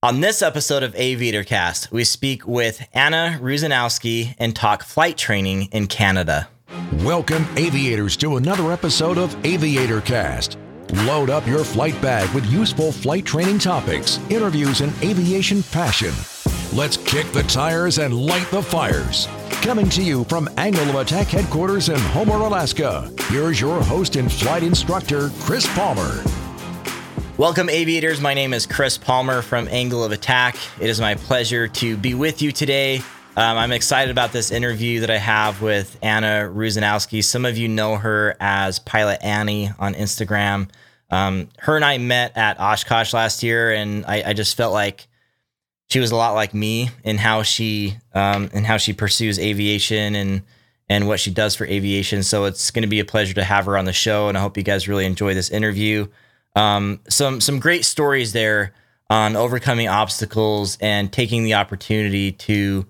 On this episode of AviatorCast, we speak with Anna Rusanowski and talk flight training in Canada. Welcome, aviators, to another episode of AviatorCast. Load up your flight bag with useful flight training topics, interviews, and aviation passion. Let's kick the tires and light the fires. Coming to you from Angle of Attack headquarters in Homer, Alaska, here's your host and flight instructor, Chris Palmer. Welcome, aviators. My name is Chris Palmer from Angle of Attack. It is my pleasure to be with you today. I'm excited about this interview that I have with Anna Rusanowski. Some of you know her as Pilot Annie on Instagram. Her and I met at Oshkosh last year, and I just felt like she was a lot like me in how she pursues aviation and what she does for aviation. So it's going to be a pleasure to have her on the show, and I hope you guys really enjoy this interview. Some great stories there on overcoming obstacles and taking the opportunity to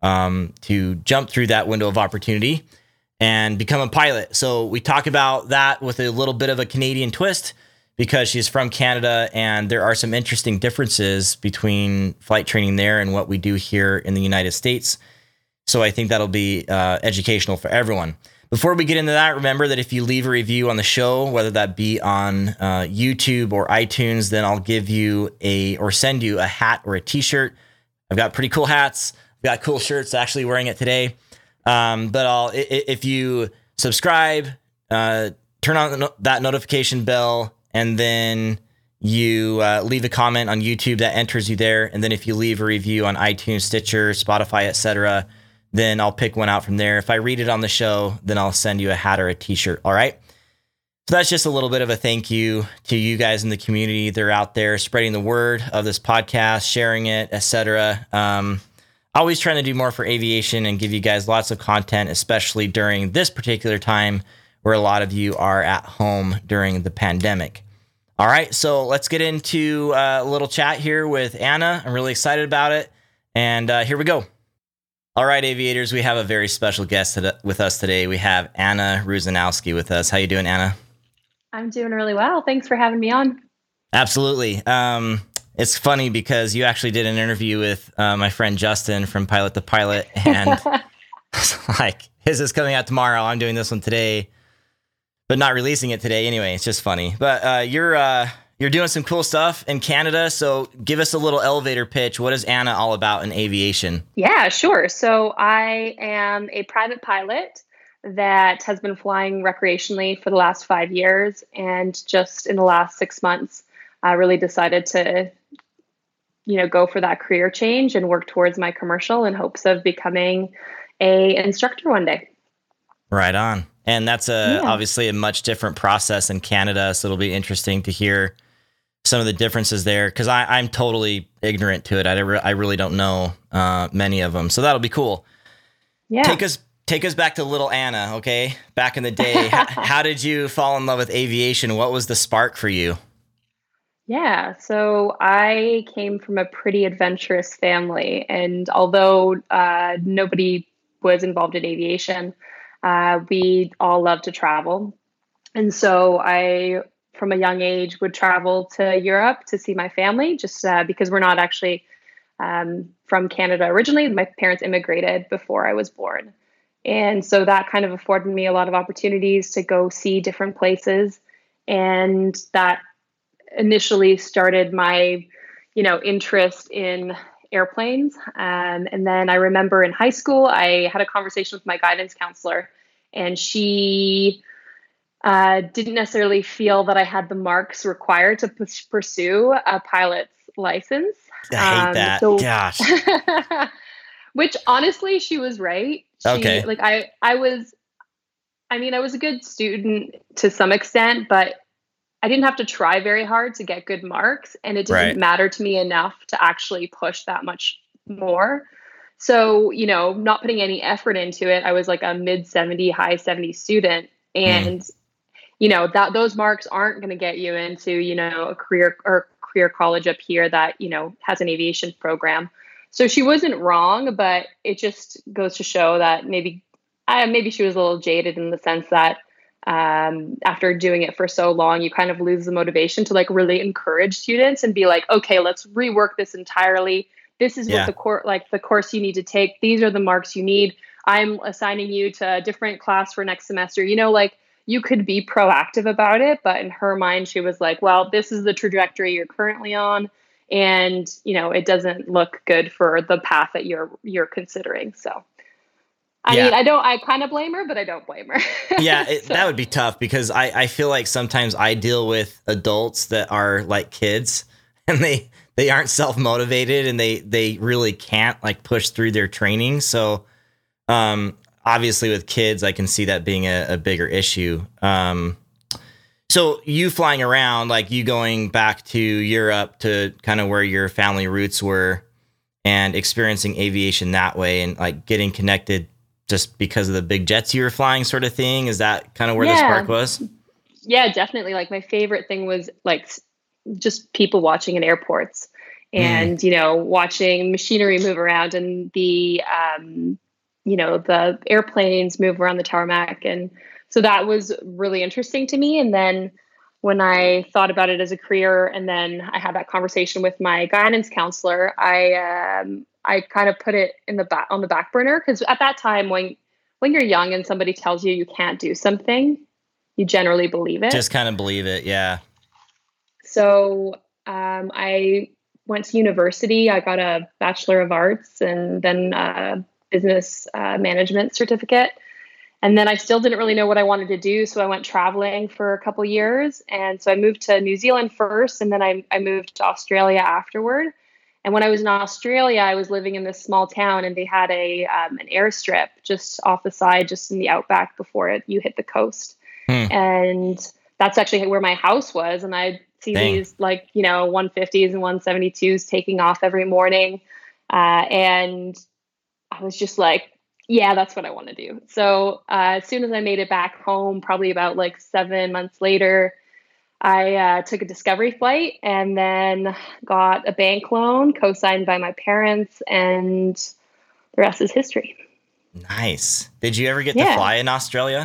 jump through that window of opportunity and become a pilot. So we talk about that with a little bit of a Canadian twist because she's from Canada, and there are some interesting differences between flight training there and what we do here in the United States. So I think that'll be educational for everyone. Before we get into that, remember that if you leave a review on the show, whether that be on YouTube or iTunes, then I'll give you or send you a hat or a t-shirt. I've got pretty cool hats. I've got cool shirts, actually wearing it today. But if you subscribe, turn on that notification bell, and then you leave a comment on YouTube, that enters you there. And then if you leave a review on iTunes, Stitcher, Spotify, etc., then I'll pick one out from there. If I read it on the show, then I'll send you a hat or a t-shirt. All right. So that's just a little bit of a thank you to you guys in the community. They're out there spreading the word of this podcast, sharing it, etc. Always trying to do more for aviation and give you guys lots of content, especially during this particular time where a lot of you are at home during the pandemic. All right. So let's get into a little chat here with Anna. I'm really excited about it. And here we go. All right, aviators, we have a very special guest with us today. We have Anna Rusanowski with us. How you doing, Anna? I'm doing really well. Thanks for having me on. Absolutely. It's funny because you actually did an interview with my friend Justin from Pilot to Pilot, and like his is coming out tomorrow. I'm doing this one today, but not releasing it today anyway. It's just funny. But you're doing some cool stuff in Canada. So give us a little elevator pitch. What is Anna all about in aviation? Yeah, sure. So I am a private pilot that has been flying recreationally for the last 5 years. And just in the last 6 months, I really decided to, go for that career change and work towards my commercial in hopes of becoming an instructor one day. Right on. And that's obviously a much different process in Canada. So it'll be interesting to hear some of the differences there, because I'm totally ignorant to it. I really don't know many of them. So that'll be cool. Yeah. Take us back to little Anna, okay? Back in the day. How did you fall in love with aviation? What was the spark for you? Yeah, so I came from a pretty adventurous family. And although nobody was involved in aviation, we all loved to travel. And so I, from a young age, would travel to Europe to see my family, just because we're not actually from Canada originally. My parents immigrated before I was born. And so that kind of afforded me a lot of opportunities to go see different places. And that initially started my, interest in airplanes. And then I remember in high school, I had a conversation with my guidance counselor, and she didn't necessarily feel that I had the marks required to pursue a pilot's license. I hate that. Gosh. Which honestly, she was right. Okay. I was a good student to some extent, but I didn't have to try very hard to get good marks, and it didn't matter to me enough to actually push that much more. So, not putting any effort into it, I was like a mid 70, high 70 student. And, those marks aren't going to get you into, a career college up here that, has an aviation program. So she wasn't wrong, but it just goes to show that maybe she was a little jaded in the sense that after doing it for so long, you kind of lose the motivation to like really encourage students and be like, okay, let's rework this entirely. This is what the course you need to take. These are the marks you need. I'm assigning you to a different class for next semester. Like you could be proactive about it, but in her mind, she was like, well, this is the trajectory you're currently on. And, it doesn't look good for the path that you're considering. So I mean, I kind of blame her, but I don't blame her. Yeah, that would be tough because I feel like sometimes I deal with adults that are like kids and they aren't self-motivated and they really can't like push through their training. So obviously with kids, I can see that being a bigger issue. So you flying around, like you going back to Europe to kind of where your family roots were and experiencing aviation that way and like getting connected just because of the big jets you were flying sort of thing? Is that kind of where the spark was? Yeah, definitely. Like my favorite thing was like just people watching in airports and, watching machinery move around and the airplanes move around the tarmac. And so that was really interesting to me. And then when I thought about it as a career and then I had that conversation with my guidance counselor, I kind of put it on the back burner because at that time when you're young and somebody tells you can't do something, you generally believe it. Just kind of believe it. Yeah. So I went to university. I got a Bachelor of Arts and then a business management certificate. And then I still didn't really know what I wanted to do. So I went traveling for a couple years. And so I moved to New Zealand first, and then I moved to Australia afterward. And when I was in Australia, I was living in this small town and they had an airstrip just off the side, just in the outback before you hit the coast. And that's actually where my house was. And I'd see these 150s and 172s taking off every morning. And I was just like, yeah, that's what I want to do. So as soon as I made it back home, probably about 7 months later, I took a discovery flight and then got a bank loan co-signed by my parents, and the rest is history. Nice. Did you ever get to fly in Australia?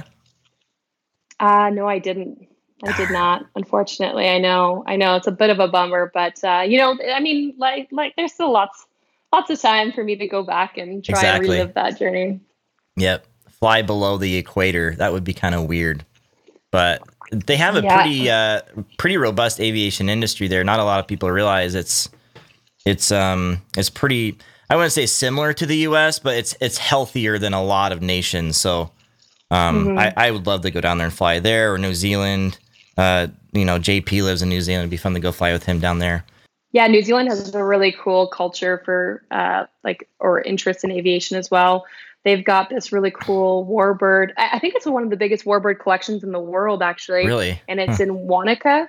No, I didn't. I did not, unfortunately. I know it's a bit of a bummer, but I mean, there's still lots of time for me to go back and try and relive that journey. Yep. Fly below the equator. That would be kind of weird, but they have a pretty robust aviation industry there. Not a lot of people realize it's pretty, I wouldn't say similar to the US, but it's healthier than a lot of nations. So I would love to go down there and fly there or New Zealand. JP lives in New Zealand. It'd be fun to go fly with him down there. Yeah, New Zealand has a really cool culture for or interest in aviation as well. They've got this really cool warbird. I think it's one of the biggest warbird collections in the world, actually. Really? And it's in Wanaka.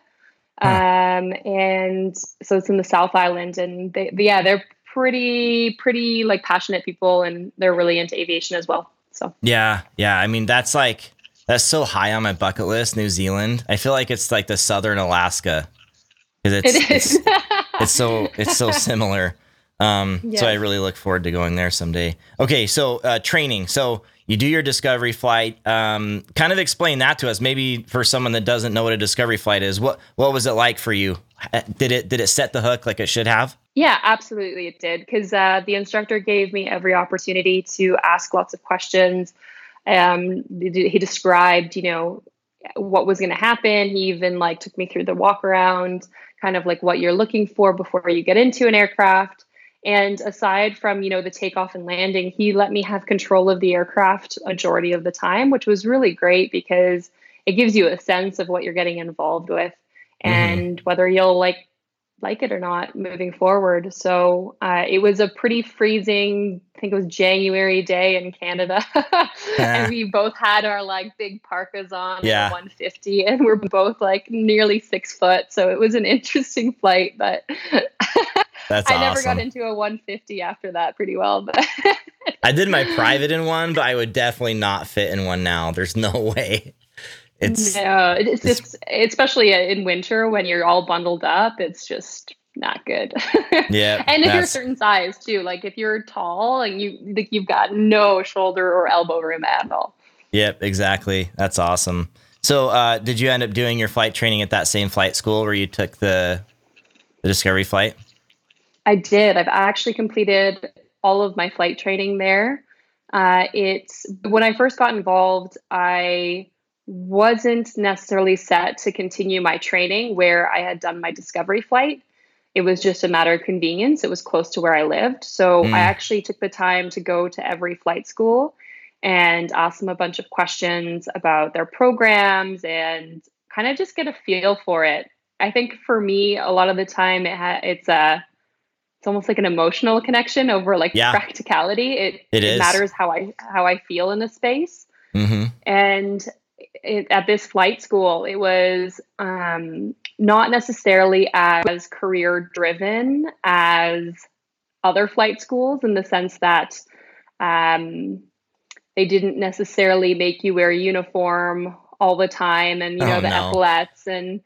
And so it's in the South Island. And they're pretty passionate people, and they're really into aviation as well. So yeah. I mean, that's so high on my bucket list, New Zealand. I feel like it's like the southern Alaska. Because it's so similar. So I really look forward to going there someday. Okay, so training. So you do your discovery flight. Kind of explain that to us. Maybe for someone that doesn't know what a discovery flight is, what was it like for you? Did it set the hook like it should have? Yeah, absolutely it did. Because the instructor gave me every opportunity to ask lots of questions. He described, what was going to happen. He even took me through the walk around, kind of what you're looking for before you get into an aircraft. And aside from, the takeoff and landing, he let me have control of the aircraft majority of the time, which was really great because it gives you a sense of what you're getting involved with and whether you'll like it or not moving forward. So it was a pretty freezing, I think it was January day in Canada. And we both had our big parkas on, 150, and we're both nearly 6 foot. So it was an interesting flight, but that's I never got into a 150 after that pretty well. But I did my private in one, but I would definitely not fit in one now. There's no way. It's especially in winter when you're all bundled up, it's just not good. Yeah. And if you're a certain size too, if you're tall and you've got no shoulder or elbow room at all. Yep, exactly. That's awesome. So did you end up doing your flight training at that same flight school where you took the Discovery flight? I did. I've actually completed all of my flight training there. It's when I first got involved, I wasn't necessarily set to continue my training where I had done my Discovery flight. It was just a matter of convenience. It was close to where I lived. So I actually took the time to go to every flight school and ask them a bunch of questions about their programs and kind of just get a feel for it. I think for me, a lot of the time it's almost like an emotional connection over like practicality. It matters how I feel in the space. Mm-hmm. And at this flight school, it was not necessarily as career driven as other flight schools in the sense that they didn't necessarily make you wear a uniform all the time and, epaulets and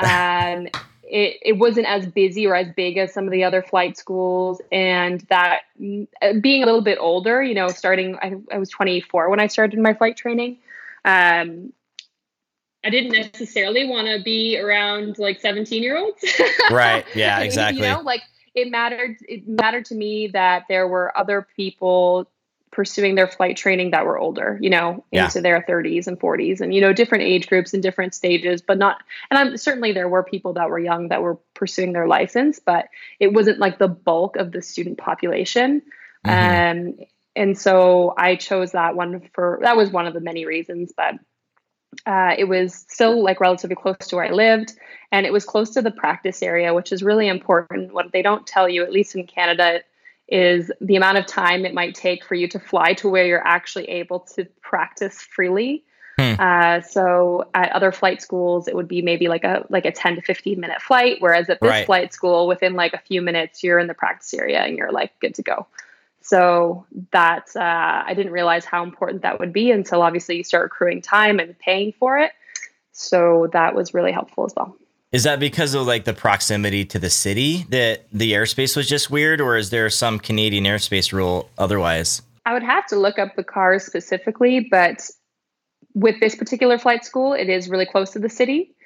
it wasn't as busy or as big as some of the other flight schools. And that being a little bit older, I was 24 when I started my flight training. I didn't necessarily want to be around like 17-year-olds. Right. Yeah, exactly. It mattered to me that there were other people pursuing their flight training that were older, into their 30s and 40s and, different age groups and different stages, certainly there were people that were young that were pursuing their license, but it wasn't like the bulk of the student population. Mm-hmm. And so I chose that was one of the many reasons, but it was still like relatively close to where I lived, and it was close to the practice area, which is really important. What they don't tell you, at least in Canada, is the amount of time it might take for you to fly to where you're actually able to practice freely. So at other flight schools, it would be maybe like a 10 to 15 minute flight. Whereas at this flight school, within like a few minutes, you're in the practice area and you're like good to go. So that I didn't realize how important that would be until obviously you start accruing time and paying for it. So that was really helpful as well. Is that because of like the proximity to the city that the airspace was just weird, or is there some Canadian airspace rule otherwise? I would have to look up the cars specifically, but with this particular flight school, it is really close to the city.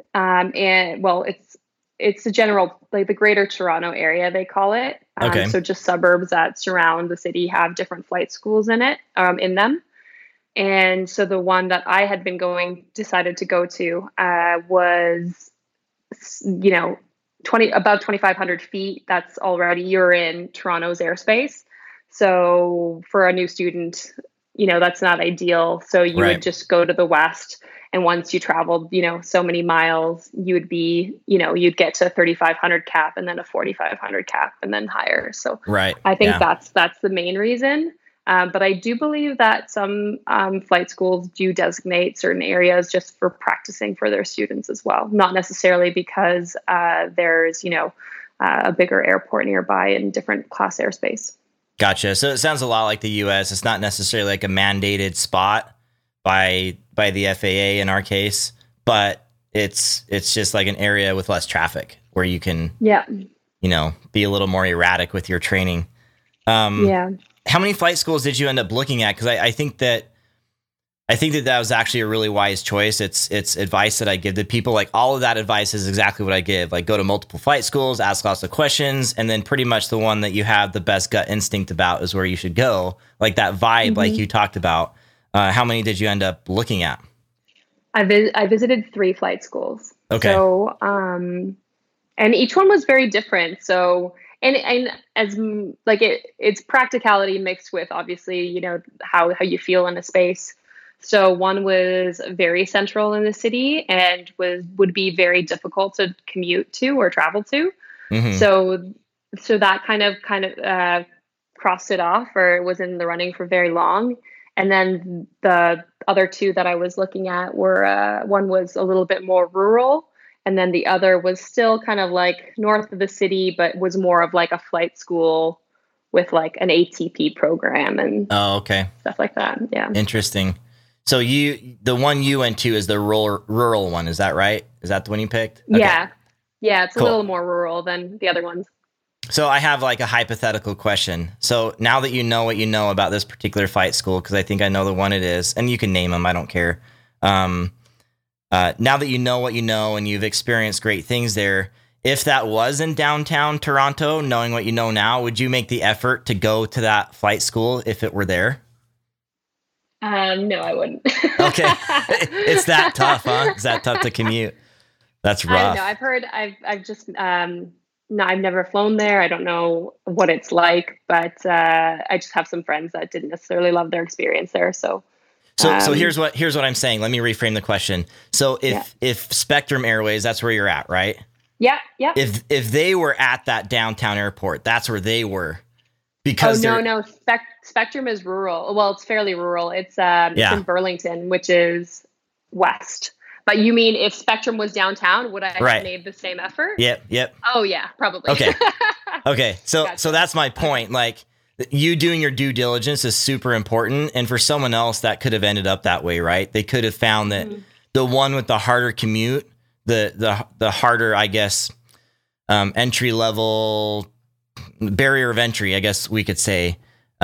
It's the general, like the greater Toronto area, they call it. Okay. So just suburbs that surround the city have different flight schools in them. And so the one that I had been decided to go to was above 2,500 feet. That's already, you're in Toronto's airspace. So for a new student, that's not ideal. So you would just go to the west. And once you traveled, so many miles, you would be, you'd get to 3,500 cap and then a 4,500 cap and then higher. So I think that's the main reason. But I do believe that some flight schools do designate certain areas just for practicing for their students as well. Not necessarily because there's, a bigger airport nearby and different class airspace. Gotcha. So it sounds a lot like the U.S. It's not necessarily like a mandated spot by the FAA in our case, but it's just like an area with less traffic where you can, be a little more erratic with your training. How many flight schools did you end up looking at? Because I think that was actually a really wise choice. It's advice that I give to people. Like all of that advice is exactly what I give. Like go to multiple flight schools, ask lots of questions, and then pretty much the one that you have the best gut instinct about is where you should go. Like that vibe, like you talked about. How many did you end up looking at? I visited 3 flight schools. Okay. So, and each one was very different. So, and as like it's practicality mixed with obviously, how you feel in a space. So one was very central in the city and would be very difficult to commute to or travel to. Mm-hmm. So that kind of crossed it off, or it was in the running for very long. And then the other 2 that I was looking at were, one was a little bit more rural, and then the other was still kind of like north of the city, but was more of like a flight school with like an ATP program and stuff like that. Yeah. Interesting. So the one you went to is the rural one. Is that right? Is that the one you picked? Okay. Yeah. Yeah. It's cool. A little more rural than the other ones. So I have like a hypothetical question. So now that you know what you know about this particular flight school, because I think I know the one it is, and you can name them, I don't care. now that you know what you know and you've experienced great things there, if that was in downtown Toronto, knowing what you know now, would you make the effort to go to that flight school if it were there? No, I wouldn't. Okay. It's that tough, huh? It's that tough to commute. That's I don't rough. know. I've heard, I've just, no, I've never flown there. I don't know what it's like, but I just have some friends that didn't necessarily love their experience there. So here's what I'm saying. Let me reframe the question. So if Spectrum Airways, that's where you're at, right? Yeah. If they were at that downtown airport, that's where they were. Because no. Spectrum is rural. Well, it's fairly rural. It's in Burlington, which is west. But you mean if Spectrum was downtown, would I have made the same effort? Yep. Oh yeah, probably. Okay. So Gotcha. So that's my point. Like, you doing your due diligence is super important. And for someone else, that could have ended up that way, right? They could have found that the one with the harder commute, the harder, I guess, entry level barrier of entry, I guess we could say,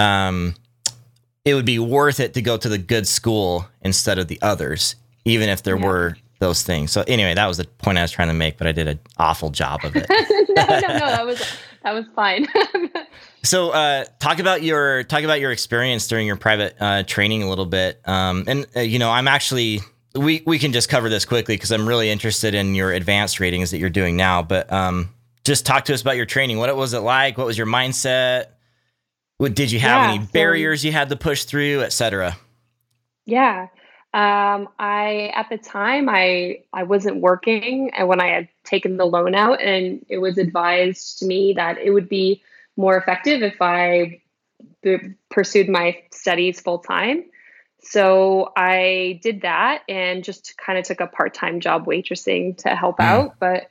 it would be worth it to go to the good school instead of the others, even if there were those things. So anyway, that was the point I was trying to make, but I did an awful job of it. No, that was fine. So, talk about your experience during your private training a little bit. I'm actually, we can just cover this quickly because I'm really interested in your advanced ratings that you're doing now. But just talk to us about your training. What was it like? What was your mindset? Did you have any barriers you had to push through, et cetera? Yeah. At the time I wasn't working, and when I had taken the loan out, and it was advised to me that it would be more effective if I pursued my studies full time. So I did that and just kind of took a part-time job waitressing to help out. But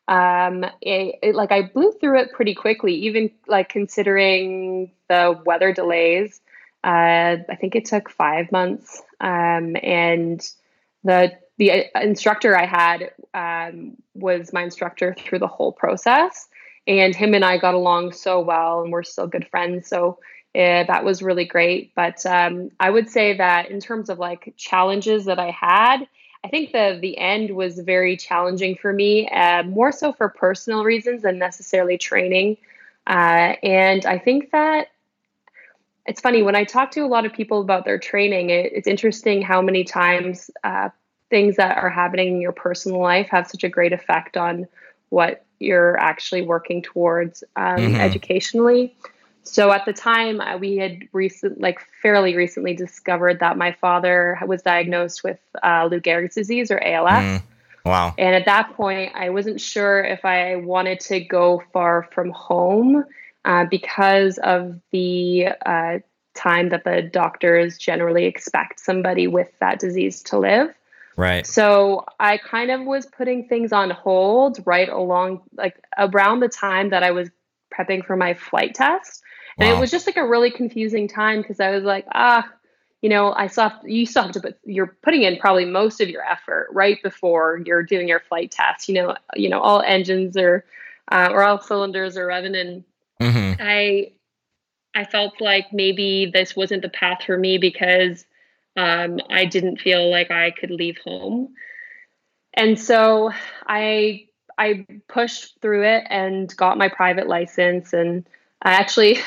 I blew through it pretty quickly, even like considering the weather delays. I think it took 5 months. And the instructor I had was my instructor through the whole process. And him and I got along so well, and we're still good friends. So that was really great. But I would say that in terms of like challenges that I had, I think the end was very challenging for me, more so for personal reasons than necessarily training. And I think that it's funny when I talk to a lot of people about their training, it's interesting how many times things that are happening in your personal life have such a great effect on what you're actually working towards educationally. So at the time, we had fairly recently discovered that my father was diagnosed with Lou Gehrig's disease, or ALS. Wow. And at that point, I wasn't sure if I wanted to go far from home because of the time that the doctors generally expect somebody with that disease to live. Right. So I kind of was putting things on hold right along, like around the time that I was prepping for my flight test. And it was just like a really confusing time because I was like, you still have to you're putting in probably most of your effort right before you're doing your flight test. All engines or all cylinders are revving, and I felt like maybe this wasn't the path for me because I didn't feel like I could leave home. And so I pushed through it and got my private license, and I actually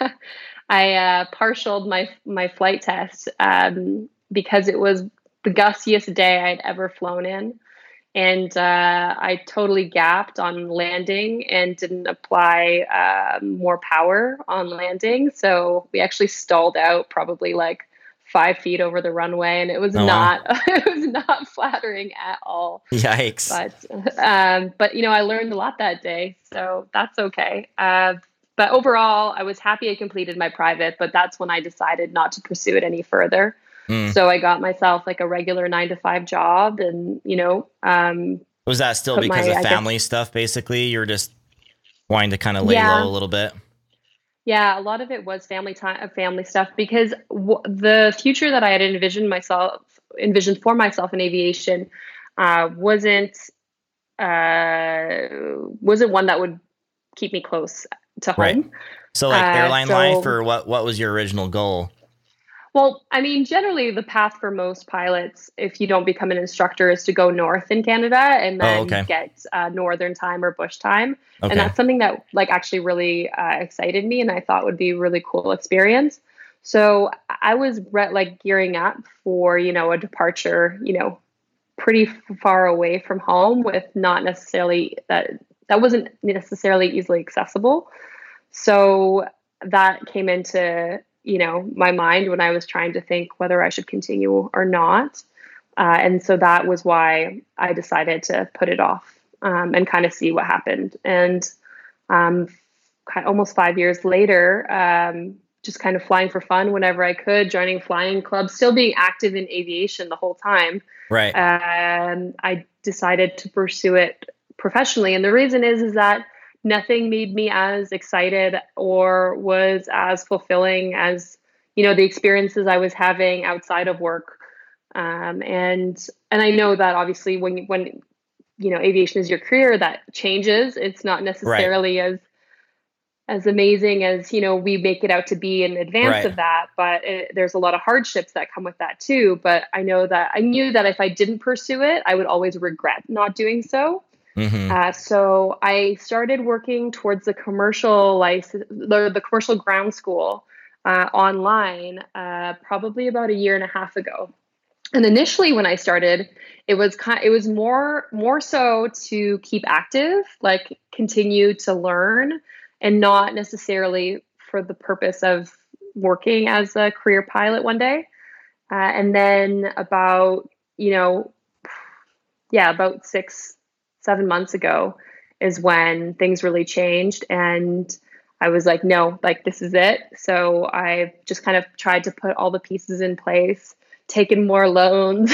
I partialed my flight test because it was the gustiest day I'd ever flown in. And I totally gapped on landing and didn't apply more power on landing. So we actually stalled out probably like 5 feet over the runway, and it was it was not flattering at all. Yikes. But I learned a lot that day, so that's okay. But overall, I was happy I completed my private, but that's when I decided not to pursue it any further. So I got myself like a regular 9-to-5 job, and was that still because of family stuff? Basically, you were just wanting to kind of lay low a little bit. Yeah, a lot of it was family stuff, because the future that I had envisioned for myself in aviation wasn't one that would keep me close to home. Right. So like airline life, or what was your original goal? Well, I mean, generally the path for most pilots, if you don't become an instructor, is to go north in Canada and Oh, then okay. get northern time or bush time. And Okay. that's something that like actually really excited me and I thought would be a really cool experience. So I was like gearing up for, a departure, pretty far away from home with not necessarily that wasn't necessarily easily accessible. So that came into, my mind when I was trying to think whether I should continue or not. And so that was why I decided to put it off and kind of see what happened. And um, almost 5 years later, just kind of flying for fun whenever I could, joining flying clubs, still being active in aviation the whole time. Right. I decided to pursue it professionally. And the reason is that nothing made me as excited or was as fulfilling as, the experiences I was having outside of work. And I know that obviously when aviation is your career, that changes. It's not Right. necessarily as amazing as we make it out to be in advance Right. of that, but there's a lot of hardships that come with that too. But I knew that if I didn't pursue it, I would always regret not doing so. Mm-hmm. So I started working towards the commercial license, the commercial ground school online, probably about a year and a half ago. And initially, when I started, it was more so to keep active, like continue to learn, and not necessarily for the purpose of working as a career pilot one day. And then about 6, 7 months ago is when things really changed. And I was like, no, like this is it. So I just kind of tried to put all the pieces in place, taken more loans,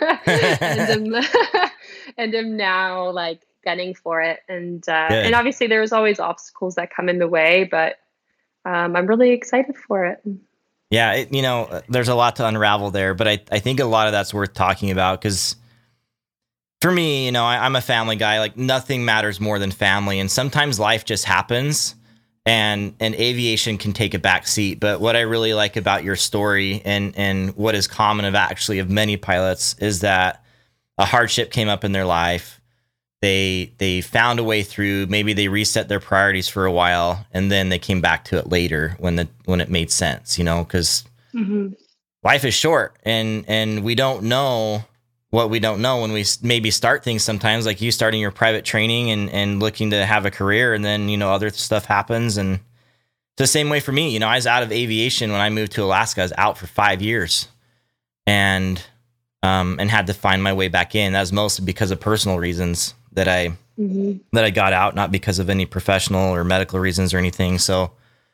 and am, and am now like gunning for it. And Good. obviously there's always obstacles that come in the way, but I'm really excited for it. Yeah. There's a lot to unravel there, but I think a lot of that's worth talking about because for me, I'm a family guy. Like nothing matters more than family. And sometimes life just happens and aviation can take a back seat. But what I really like about your story and what is common of many pilots is that a hardship came up in their life. They found a way through. Maybe they reset their priorities for a while and then they came back to it later when it made sense, because life is short and we don't know what we don't know when we maybe start things sometimes, like you starting your private training and looking to have a career, and then, other stuff happens. And it's the same way for me. I was out of aviation when I moved to Alaska. I was out for 5 years and had to find my way back in. That was mostly because of personal reasons that I got out, not because of any professional or medical reasons or anything. So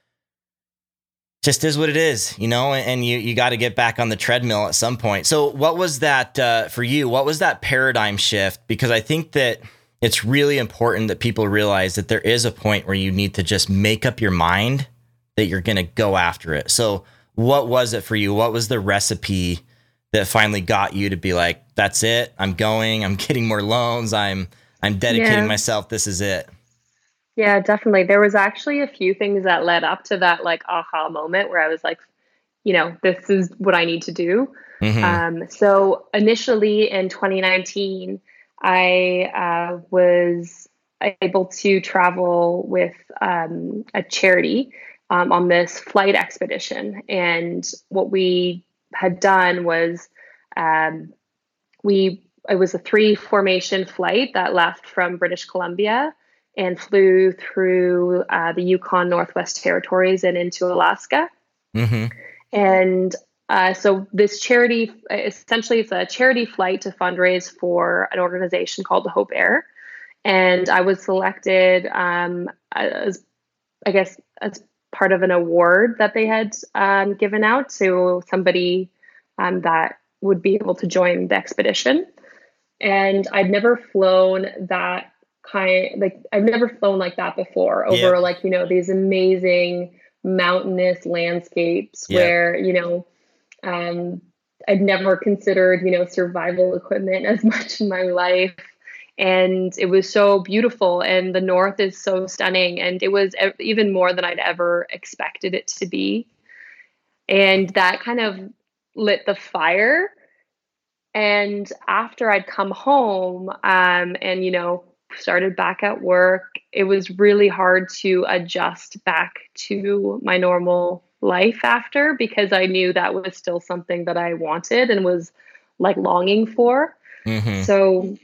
just is what it is, and you got to get back on the treadmill at some point. So what was that for you? What was that paradigm shift? Because I think that it's really important that people realize that there is a point where you need to just make up your mind that you're going to go after it. So what was it for you? What was the recipe that finally got you to be like, that's it. I'm going, I'm getting more loans. I'm dedicating myself. This is it. Yeah, definitely. There was actually a few things that led up to that like aha moment where I was like, this is what I need to do. So initially in 2019, I was able to travel with a charity on this flight expedition. And what we had done was it was a 3-formation flight that left from British Columbia and flew through the Yukon Northwest Territories and into Alaska. And so this charity, essentially it's a charity flight to fundraise for an organization called the Hope Air. And I was selected as part of an award that they had given out to somebody that would be able to join the expedition. And I'd never flown that I've never flown like that before over these amazing mountainous landscapes where, I'd never considered, survival equipment as much in my life. And it was so beautiful. And the North is so stunning. And it was even more than I'd ever expected it to be. And that kind of lit the fire. And after I'd come home, and, started back at work, it was really hard to adjust back to my normal life after, because I knew that was still something that I wanted and was like longing for. Mm-hmm. So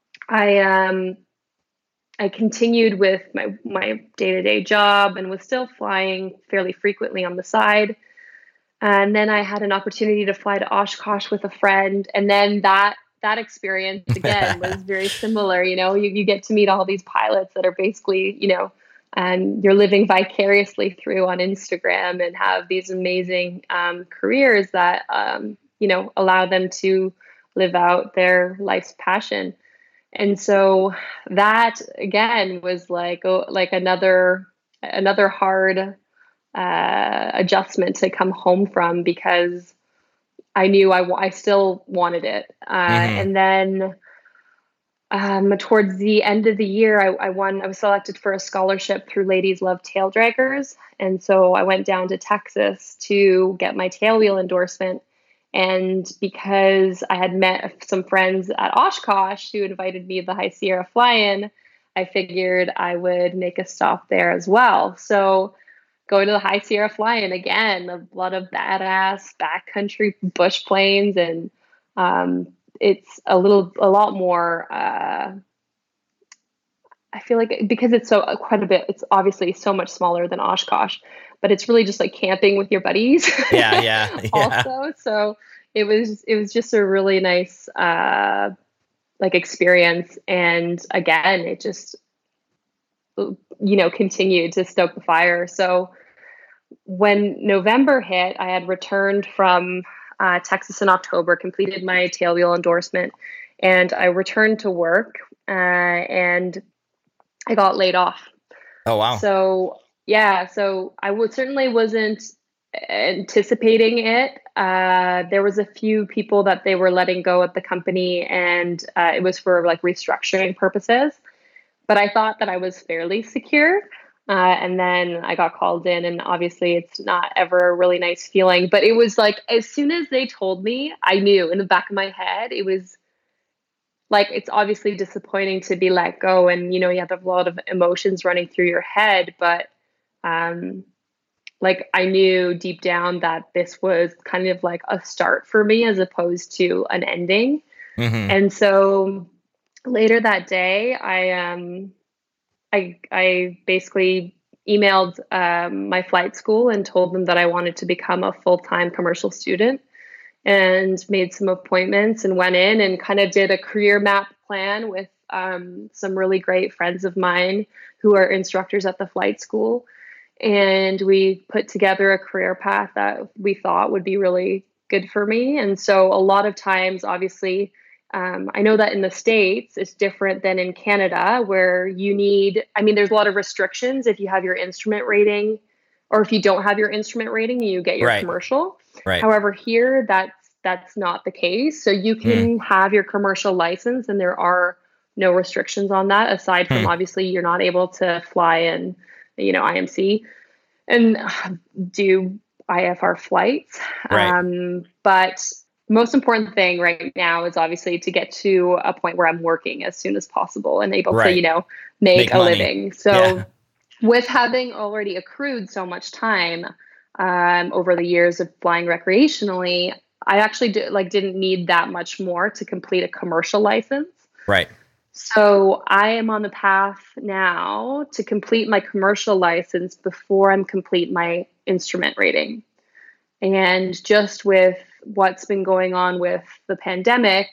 I continued with my day-to-day job and was still flying fairly frequently on the side. And then I had an opportunity to fly to Oshkosh with a friend. And then that experience again was very similar. You get to meet all these pilots that are basically, and you're living vicariously through on Instagram, and have these amazing careers that, allow them to live out their life's passion. And so that again was like another hard adjustment to come home from, because I knew I still wanted it. And then towards the end of the year, I was selected for a scholarship through Ladies Love Tail Draggers. And so I went down to Texas to get my tailwheel endorsement. And because I had met some friends at Oshkosh who invited me to the High Sierra Fly-In, I figured I would make a stop there as well. So going to the High Sierra Fly-In again, a lot of badass backcountry bush planes, and it's a lot more. I feel like because it's quite a bit. It's obviously so much smaller than Oshkosh, but it's really just like camping with your buddies. Yeah. Also, so it was just a really nice experience, and again, it just continued to stoke the fire. So when November hit, I had returned from Texas in October, completed my tailwheel endorsement, and I returned to work, and I got laid off. Oh, wow. So yeah, so I certainly wasn't anticipating it. There was a few people that they were letting go at the company, and it was for like restructuring purposes. But I thought that I was fairly secure. And then I got called in, and obviously it's not ever a really nice feeling. But it was like, as soon as they told me, I knew in the back of my head, it was like, it's obviously disappointing to be let go, and, you have a lot of emotions running through your head. But like, I knew deep down that this was kind of like a start for me as opposed to an ending. Mm-hmm. And so later that day, I basically emailed my flight school and told them that I wanted to become a full-time commercial student, and made some appointments and went in and kind of did a career map plan with some really great friends of mine who are instructors at the flight school. And we put together a career path that we thought would be really good for me. And so a lot of times, obviously, I know that in the States, it's different than in Canada, where there's a lot of restrictions if you have your instrument rating, or if you don't have your instrument rating, you get your commercial. Right. However, here, that's not the case. So you can have your commercial license, and there are no restrictions on that, aside from obviously you're not able to fly in, IMC and do IFR flights. Right. But most important thing right now is obviously to get to a point where I'm working as soon as possible and able to, make a money. living. So with having already accrued so much time over the years of flying recreationally, I actually didn't need that much more to complete a commercial license. Right. So I am on the path now to complete my commercial license before I'm complete my instrument rating. And just with what's been going on with the pandemic,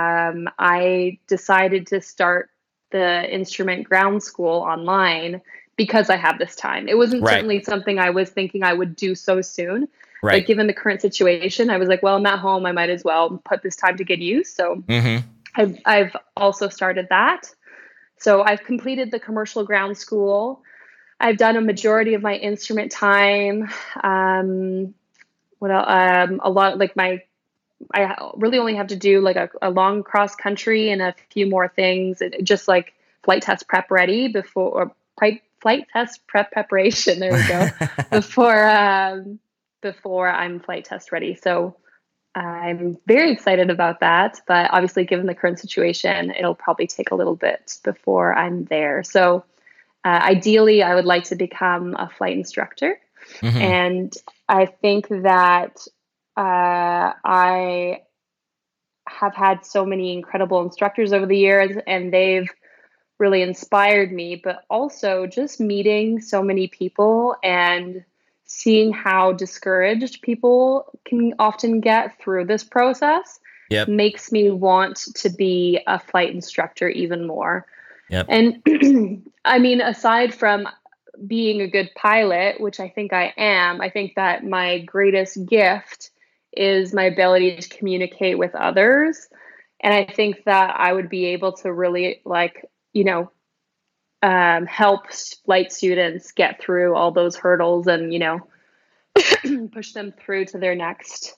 I decided to start the instrument ground school online because I have this time. It wasn't certainly something I was thinking I would do so soon. Right. But given the current situation, I was like, well, I'm at home. I might as well put this time to good use. So I've also started that. So I've completed the commercial ground school. I've done a majority of my instrument time. What else? A lot, I really only have to do like a long cross country and a few more things, just like flight test prep ready before, or flight test prep preparation. There we go. before I'm flight test ready. So I'm very excited about that. But obviously, given the current situation, it'll probably take a little bit before I'm there. So ideally, I would like to become a flight instructor. Mm-hmm. And I think that I have had so many incredible instructors over the years, and they've really inspired me, but also just meeting so many people and seeing how discouraged people can often get through this process Yep. makes me want to be a flight instructor even more. Yep. And I mean, aside from being a good pilot, which I think I am, I think that my greatest gift is my ability to communicate with others. And I think that I would be able to really help flight students get through all those hurdles and, push them through to their next,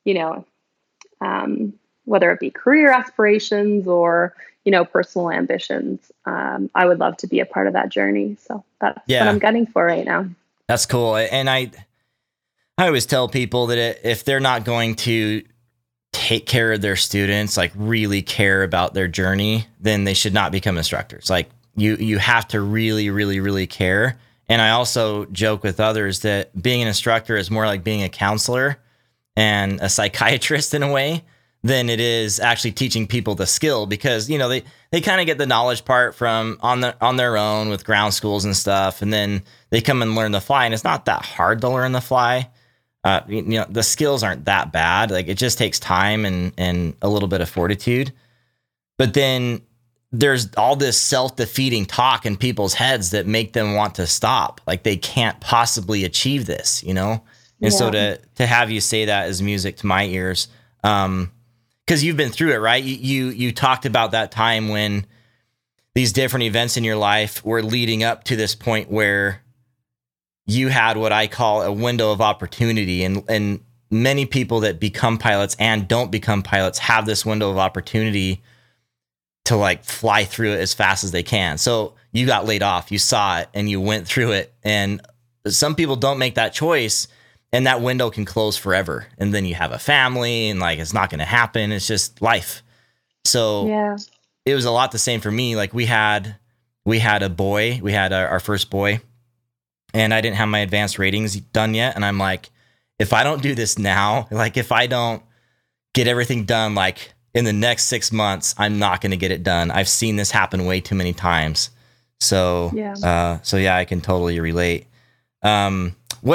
whether it be career aspirations or, personal ambitions. I would love to be a part of that journey. So that's what I'm gunning for right now. That's cool. And I always tell people that if they're not going to take care of their students, like really care about their journey, then they should not become instructors. Like you have to really, really, really care. And I also joke with others that being an instructor is more like being a counselor and a psychiatrist in a way than it is actually teaching people the skill, because, they kind of get the knowledge part from on their own with ground schools and stuff. And then they come and learn to fly, and it's not that hard to learn to fly. The skills aren't that bad. Like, it just takes time and a little bit of fortitude. But then there's all this self-defeating talk in people's heads that make them want to stop. Like, they can't possibly achieve this, And so to have you say that is music to my ears. Because you've been through it, right? You talked about that time when these different events in your life were leading up to this point where you had what I call a window of opportunity, and many people that become pilots and don't become pilots have this window of opportunity to like fly through it as fast as they can. So you got laid off, you saw it, and you went through it. And some people don't make that choice, and that window can close forever. And then you have a family, and like, it's not going to happen. It's just life. So it was a lot the same for me. Like, we had a boy, we had our first boy, and I didn't have my advanced ratings done yet. And I'm like, if I don't do this now, like if I don't get everything done, like in the next 6 months, I'm not going to get it done. I've seen this happen way too many times. So, I can totally relate. Tell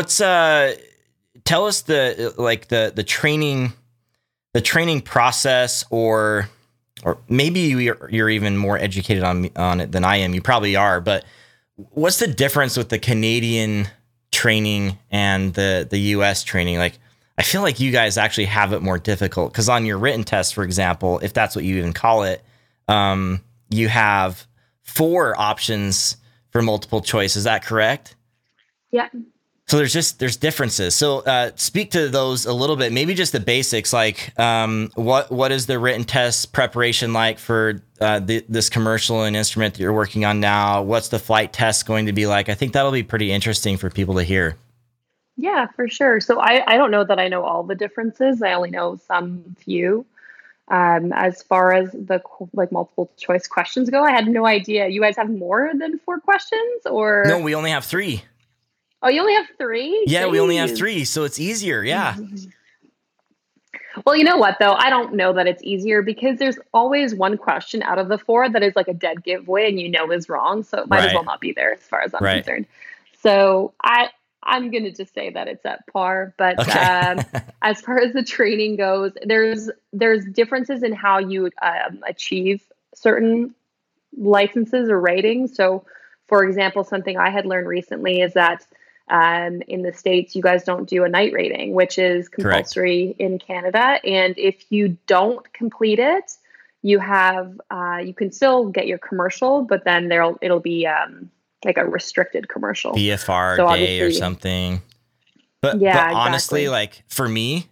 us the training process, or maybe you're even more educated on it than I am. You probably are, but what's the difference with the Canadian training and the US training? Like, I feel like you guys actually have it more difficult, because on your written test, for example, if that's what you even call it, you have 4 options for multiple choice. Is that correct? Yeah. So there's differences. So speak to those a little bit, maybe just the basics, like what is the written test preparation like for this commercial and instrument that you're working on now? What's the flight test going to be like? I think that'll be pretty interesting for people to hear. Yeah, for sure. So I don't know that I know all the differences. I only know some few. As far as the multiple choice questions go, I had no idea. You guys have more than 4 questions, or? No, we only have 3. Oh, you only have 3? Yeah, Jeez. We only have 3, so it's easier. Yeah. Well, you know what, though? I don't know that it's easier, because there's always one question out of the 4 that is like a dead giveaway and is wrong. So it might as well not be there as far as I'm concerned. So I'm going to just say that it's at par. But as far as the training goes, there's differences in how you achieve certain licenses or ratings. So, for example, something I had learned recently is that in the States, you guys don't do a night rating, which is compulsory in Canada. And if you don't complete it, you have you can still get your commercial, but then it'll be like a restricted commercial, VFR day or something. But honestly, like for me,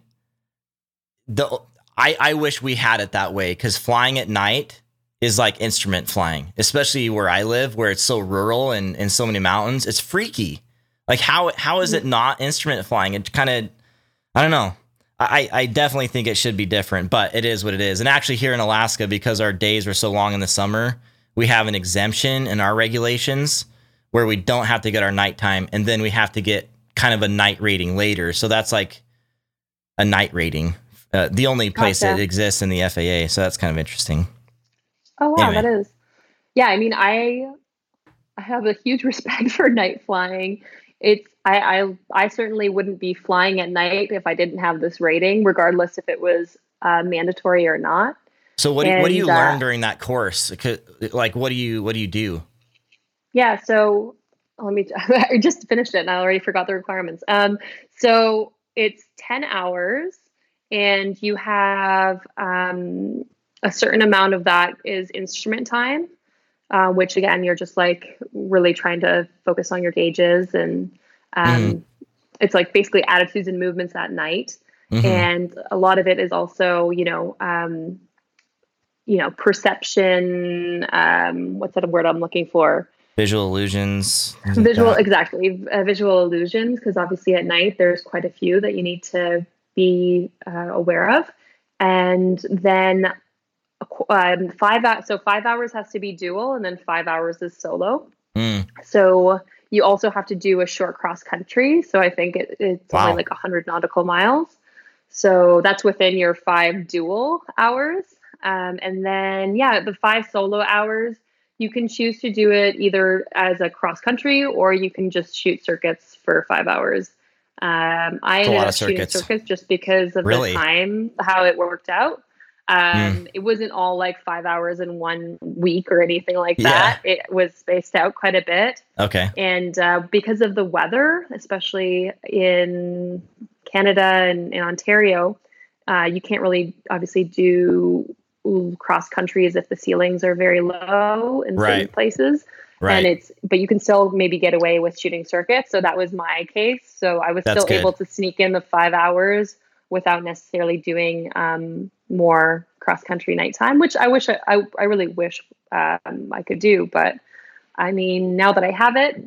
I wish we had it that way, because flying at night is like instrument flying, especially where I live, where it's so rural and so many mountains. It's freaky. Like how is it not instrument flying? It kind of I don't know. I definitely think it should be different, but it is what it is. And actually here in Alaska, because our days are so long in the summer, we have an exemption in our regulations where we don't have to get our nighttime, and then we have to get kind of a night rating later. So that's like a night rating. The only place that exists in the FAA. So that's kind of interesting. Oh, wow, anyway. That is. Yeah, I mean, I have a huge respect for night flying. I certainly wouldn't be flying at night if I didn't have this rating, regardless if it was mandatory or not. So what do you learn during that course? Like, what do you do? Yeah, so I just finished it and I already forgot the requirements. So it's 10 hours and you have a certain amount of that is instrument time. Which again, you're just like really trying to focus on your gauges and it's like basically attitudes and movements at night. Mm-hmm. And a lot of it is also, perception. What's that word I'm looking for? Visual illusions. Exactly. Visual illusions. Because obviously at night, there's quite a few that you need to be aware of. And then 5 hours. So 5 hours has to be dual, and then 5 hours is solo. So you also have to do a short cross country. So I think it's only like 100 nautical miles. So that's within your 5 dual hours. And then, the 5 solo hours, you can choose to do it either as a cross country or you can just shoot circuits for 5 hours. I ended up shooting circuits just because of the time, how it worked out. It wasn't all like 5 hours in 1 week or anything like that. It was spaced out quite a bit. Okay. And because of the weather, especially in Canada and in Ontario, you can't really obviously do cross countries if the ceilings are very low in certain places. Right. And but you can still maybe get away with shooting circuits. So that was my case. So I was still able to sneak in the 5 hours without necessarily doing more cross-country nighttime, which I really wish I could do. But I mean, now that I have it,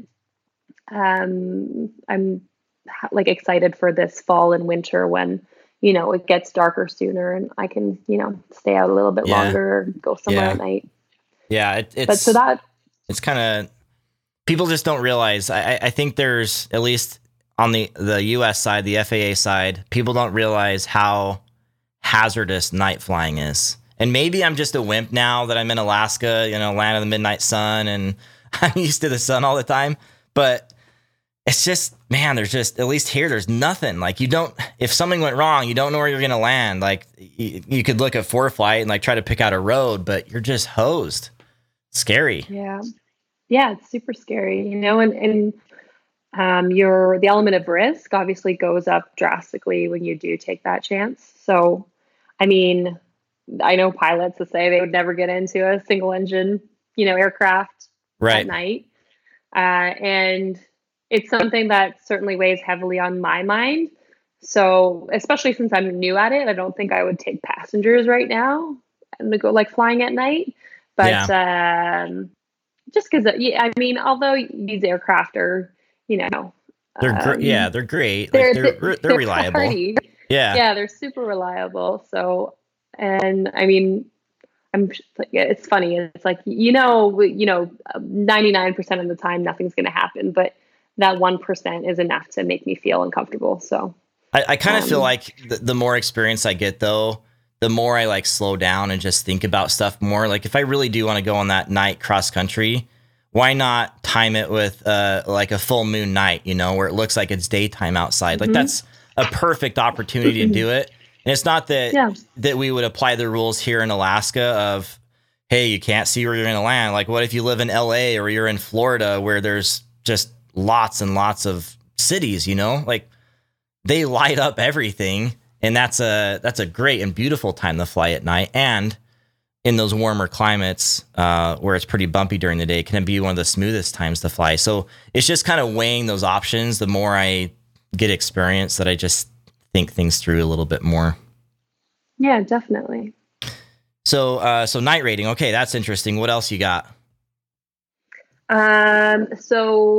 I'm like excited for this fall and winter when, it gets darker sooner and I can, stay out a little bit longer or go somewhere at night. Yeah. It's kind of, people just don't realize, I think there's, at least on the US side, the FAA side, people don't realize how hazardous night flying is. And maybe I'm just a wimp now that I'm in Alaska, land of the midnight sun, and I'm used to the sun all the time. But it's just, man, there's just, at least here, there's nothing. Like if something went wrong, you don't know where you're going to land. Like you could look at ForeFlight and like try to pick out a road, but you're just hosed. Scary. Yeah. Yeah. It's super scary, and the element of risk obviously goes up drastically when you do take that chance. So, I mean, I know pilots will say they would never get into a single engine, aircraft at night. And it's something that certainly weighs heavily on my mind. So, especially since I'm new at it, I don't think I would take passengers right now and go like flying at night. But just because, I mean, although these aircraft are, they're great. They're reliable. Hardy. Yeah, they're super reliable. So, and I mean, it's funny. It's like, 99% of the time, nothing's going to happen, but that 1% is enough to make me feel uncomfortable. So I kind of feel like the more experience I get though, the more I like slow down and just think about stuff more. Like if I really do want to go on that night cross country, why not time it with like a full moon night, where it looks like it's daytime outside? Like that's a perfect opportunity to do it. And it's not that we would apply the rules here in Alaska of, hey, you can't see where you're going to land. Like what if you live in LA or you're in Florida where there's just lots and lots of cities, like they light up everything. And that's a great and beautiful time to fly at night. And in those warmer climates where it's pretty bumpy during the day, can be one of the smoothest times to fly. So it's just kind of weighing those options. The more I get experience, that I just think things through a little bit more. Yeah, definitely. So night rating. Okay, that's interesting. What else you got? So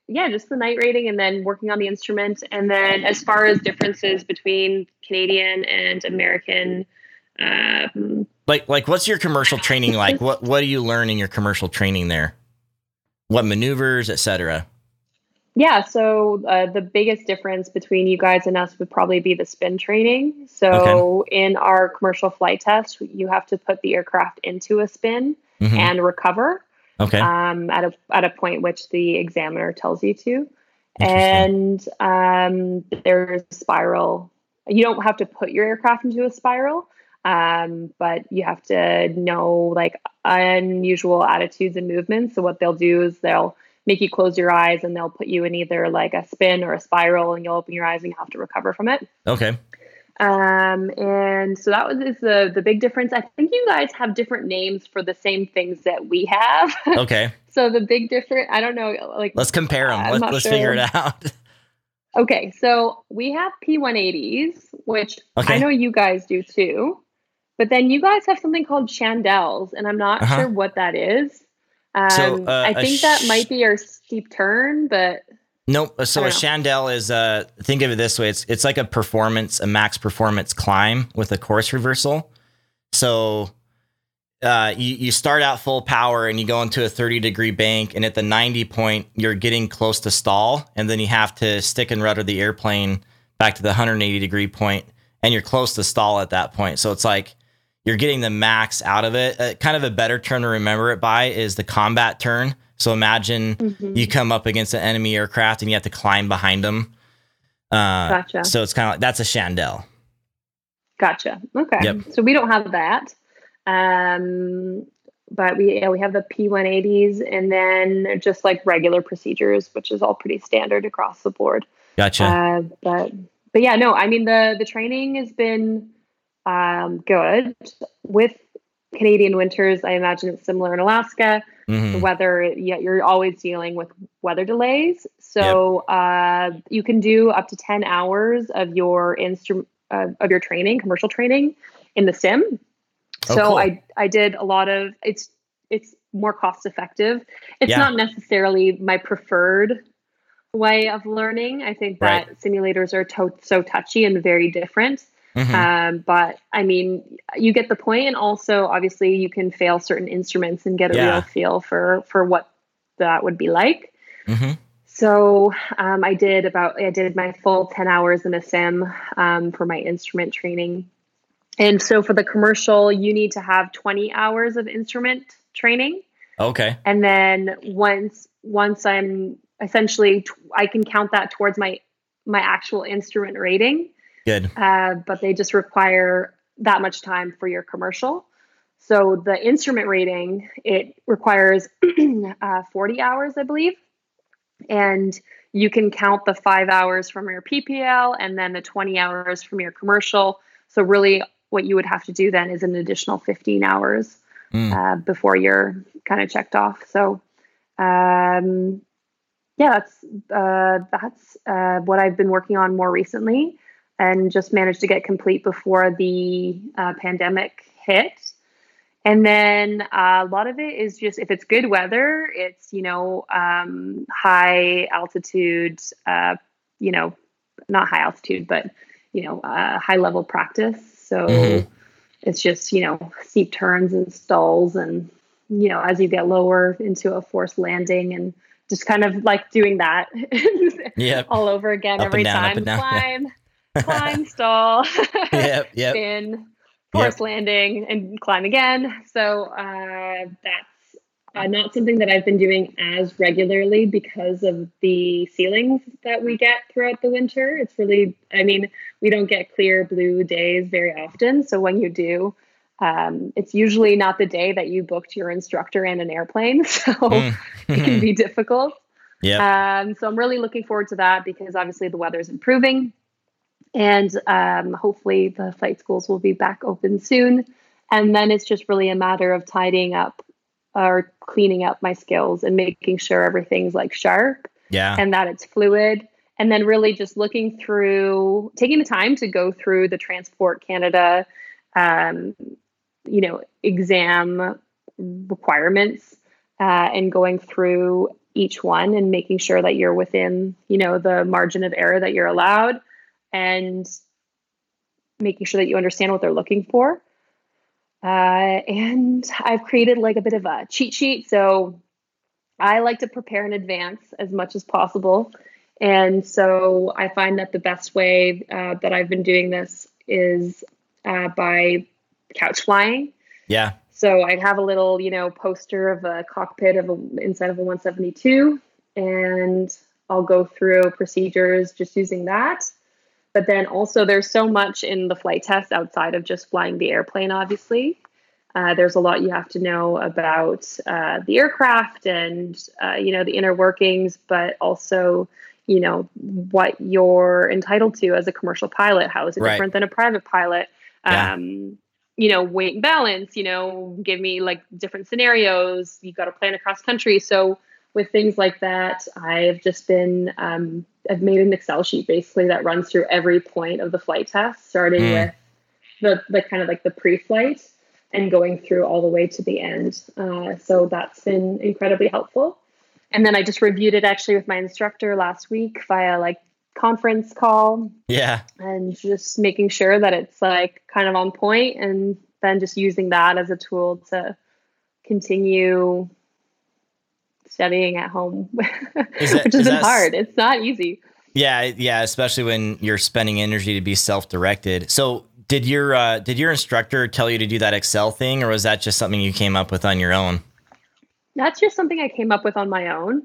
yeah, just the night rating and then working on the instrument. And then as far as differences between Canadian and American, like what's your commercial training like? What do you learn in your commercial training there? What maneuvers, etc.? Yeah, so the biggest difference between you guys and us would probably be the spin training. So in our commercial flight test, you have to put the aircraft into a spin and recover at a point which the examiner tells you to. And there's spiral. You don't have to put your aircraft into a spiral, but you have to know like unusual attitudes and movements. So what they'll do is they'll make you close your eyes and they'll put you in either like a spin or a spiral, and you'll open your eyes and you have to recover from it. Okay. And so is the big difference. I think you guys have different names for the same things that we have. Okay. So the big difference, I don't know, like let's compare them. Let's figure it out. Okay. So we have P180s, which I know you guys do too, but then you guys have something called chandelles, and I'm not sure what that is. I think that might be our steep turn, but nope. So a chandelle is think of it this way: it's like a max performance climb with a course reversal. So you start out full power and you go into a 30-degree bank, and at the 90 point, you're getting close to stall, and then you have to stick and rudder the airplane back to the 180-degree point, and you're close to stall at that point. So it's like you're getting the max out of it. Kind of a better turn to remember it by is the combat turn. So imagine you come up against an enemy aircraft and you have to climb behind them. Gotcha. So it's kind of like, that's a chandelle. Gotcha. Okay. Yep. So we don't have that. But we have the P180s, and then just like regular procedures, which is all pretty standard across the board. Gotcha. But yeah, no, I mean, the training has been good. With Canadian winters, I imagine it's similar in Alaska. The weather, you're always dealing with weather delays. So you can do up to 10 hours of your training, commercial training, in the sim. So cool. I did a lot of it's more cost effective. It's not necessarily my preferred way of learning. I think that simulators are so touchy and very different. But I mean, you get the point. And also, obviously, you can fail certain instruments and get a real feel for what that would be like. So I did my full 10 hours in a sim for my instrument training. And so for the commercial, you need to have 20 hours of instrument training. Okay. And then once I'm essentially, I can count that towards my actual instrument rating. Good. But they just require that much time for your commercial. So the instrument rating, it requires 40 hours, I believe. And you can count the 5 hours from your PPL and then the 20 hours from your commercial. So really what you would have to do then is an additional 15 hours before you're kind of checked off. So that's what I've been working on more recently, and just managed to get complete before the pandemic hit. And then a lot of it is just, if it's good weather, it's, high altitude, not high altitude, but, high level practice. So it's just, steep turns and stalls, and, as you get lower into a forced landing, and just kind of like doing that all over again, every time. Climb, stall, spin, forced landing, and climb again. So that's not something that I've been doing as regularly because of the ceilings that we get throughout the winter. It's really, we don't get clear blue days very often. So when you do, it's usually not the day that you booked your instructor and an airplane. So it can be difficult. So I'm really looking forward to that, because obviously the weather is improving. And hopefully the flight schools will be back open soon. And then it's just really a matter of tidying up or cleaning up my skills and making sure everything's like sharp and that it's fluid. And then really just taking the time to go through the Transport Canada, exam requirements and going through each one and making sure that you're within, the margin of error that you're allowed, and making sure that you understand what they're looking for. And I've created like a bit of a cheat sheet. So I like to prepare in advance as much as possible. And so I find that the best way that I've been doing this is by couch flying. Yeah. So I have a little, poster of a cockpit inside of a 172, and I'll go through procedures just using that. But then also there's so much in the flight test outside of just flying the airplane, obviously. There's a lot you have to know about the aircraft and, the inner workings, but also, what you're entitled to as a commercial pilot. How is it different than a private pilot? Yeah. Weight and balance, give me like different scenarios. You've got to plan across country. So with things like that, I've just been, I've made an Excel sheet basically that runs through every point of the flight test, starting with the kind of like the pre-flight and going through all the way to the end. So that's been incredibly helpful. And then I just reviewed it actually with my instructor last week via like conference call. Yeah. And just making sure that it's like kind of on point, and then just using that as a tool to continue studying at home, which has been hard. It's not easy. Yeah. Yeah. Especially when you're spending energy to be self-directed. So did your instructor tell you to do that Excel thing, or was that just something you came up with on your own? That's just something I came up with on my own.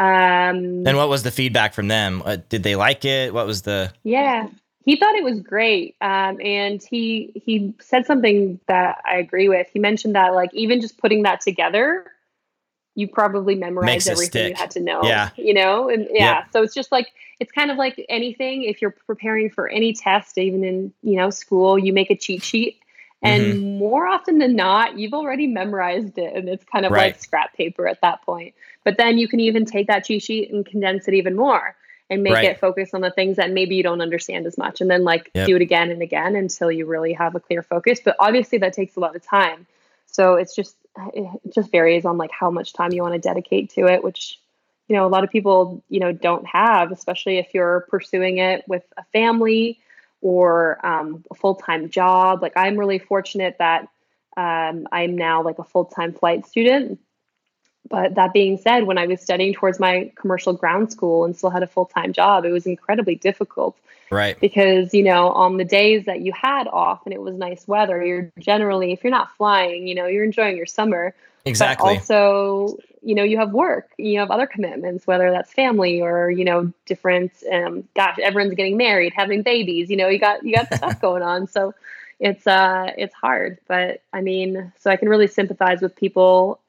And what was the feedback from them? Did they like it? What was Yeah, he thought it was great. And he said something that I agree with. He mentioned that like, even just putting that together, you probably memorized everything you had to know, and so it's just like, it's kind of like anything. If you're preparing for any test, even in, school, you make a cheat sheet, and more often than not, you've already memorized it, and it's kind of like scrap paper at that point. But then you can even take that cheat sheet and condense it even more and make it focus on the things that maybe you don't understand as much, and then do it again and again until you really have a clear focus. But obviously that takes a lot of time. So it just varies on like how much time you want to dedicate to it, which, a lot of people, don't have, especially if you're pursuing it with a family or a full-time job. Like I'm really fortunate that I'm now like a full-time flight student. But that being said, when I was studying towards my commercial ground school and still had a full-time job, it was incredibly difficult. Right. Because, on the days that you had off and it was nice weather, you're generally, if you're not flying, you're enjoying your summer. Exactly. But also, you have work, you have other commitments, whether that's family or, different, everyone's getting married, having babies, you got stuff going on. So it's hard, but I mean, so I can really sympathize with people,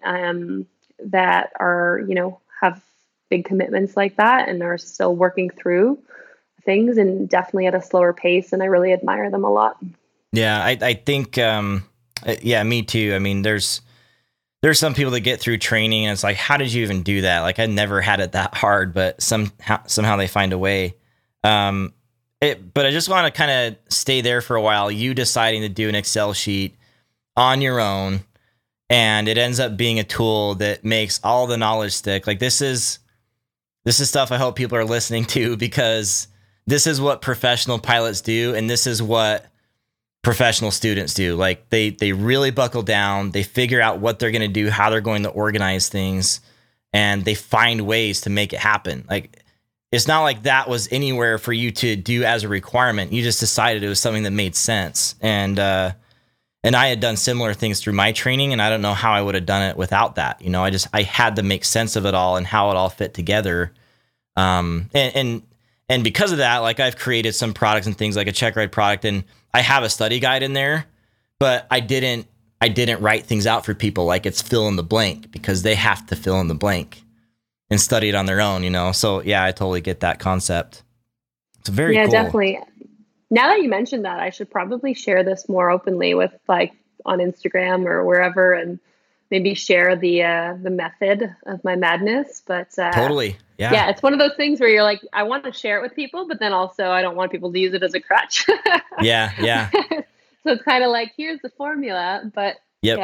that are, have big commitments like that and are still working through things, and definitely at a slower pace. And I really admire them a lot. Yeah, I think, me too. I mean, there's some people that get through training and it's like, how did you even do that? Like I never had it that hard, but somehow they find a way. But I just want to kind of stay there for a while. You deciding to do an Excel sheet on your own, and it ends up being a tool that makes all the knowledge stick. Like this is stuff I hope people are listening to, because this is what professional pilots do. And this is what professional students do. Like they really buckle down, they figure out what they're going to do, how they're going to organize things, and they find ways to make it happen. Like it's not like that was anywhere for you to do as a requirement. You just decided it was something that made sense. And I had done similar things through my training, and I don't know how I would have done it without that. I had to make sense of it all and how it all fit together. And because of that, like I've created some products and things like a check ride product, and I have a study guide in there, but I didn't write things out for people like it's fill in the blank, because they have to fill in the blank and study it on their own, So yeah, I totally get that concept. It's very cool. Yeah, definitely. Now that you mentioned that, I should probably share this more openly with like on Instagram or wherever, and maybe share the method of my madness. But totally. Yeah, it's one of those things where you're like, I want to share it with people, but then also I don't want people to use it as a crutch. Yeah. So it's kind of like, here's the formula, but yeah,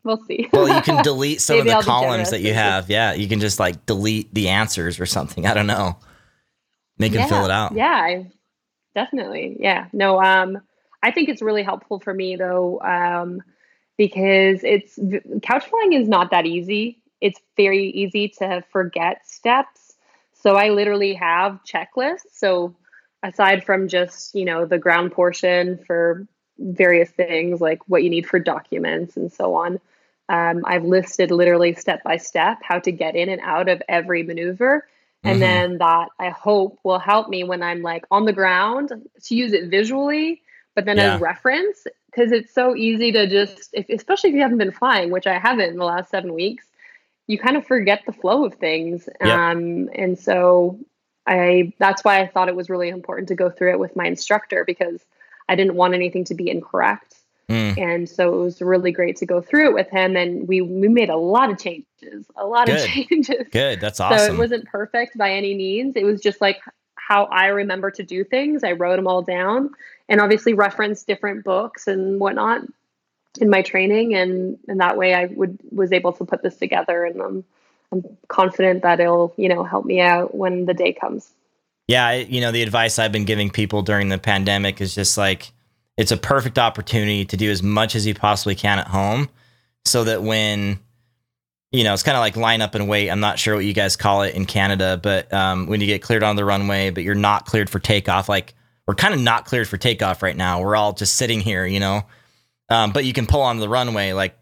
We'll see. Well, you can delete some of Maybe the I'll be columns that you generous. have. Yeah, you can just like delete the answers or something. I don't know. Make them fill it out. Yeah, definitely. Yeah. No, I think it's really helpful for me though, because couch flying is not that easy. It's very easy to forget steps. So I literally have checklists. So aside from just, the ground portion for various things like what you need for documents and so on, I've listed literally step by step how to get in and out of every maneuver. And then that I hope will help me when I'm like on the ground to use it visually, but then as reference, because it's so easy to just, especially if you haven't been flying, which I haven't in the last 7 weeks, you kind of forget the flow of things. And so that's why I thought it was really important to go through it with my instructor, because I didn't want anything to be incorrect. And so it was really great to go through it with him. And we made a lot of changes, Good. That's awesome. So it wasn't perfect by any means. It was just like how I remember to do things. I wrote them all down and obviously referenced different books and whatnot in my training. And that way I was able to put this together, and I'm confident that it'll, help me out when the day comes. Yeah. The advice I've been giving people during the pandemic is just like, it's a perfect opportunity to do as much as you possibly can at home, so that when, it's kind of like line up and wait. I'm not sure what you guys call it in Canada, but when you get cleared on the runway, but you're not cleared for takeoff, like we're kind of not cleared for takeoff right now. We're all just sitting here, but you can pull on the runway, like,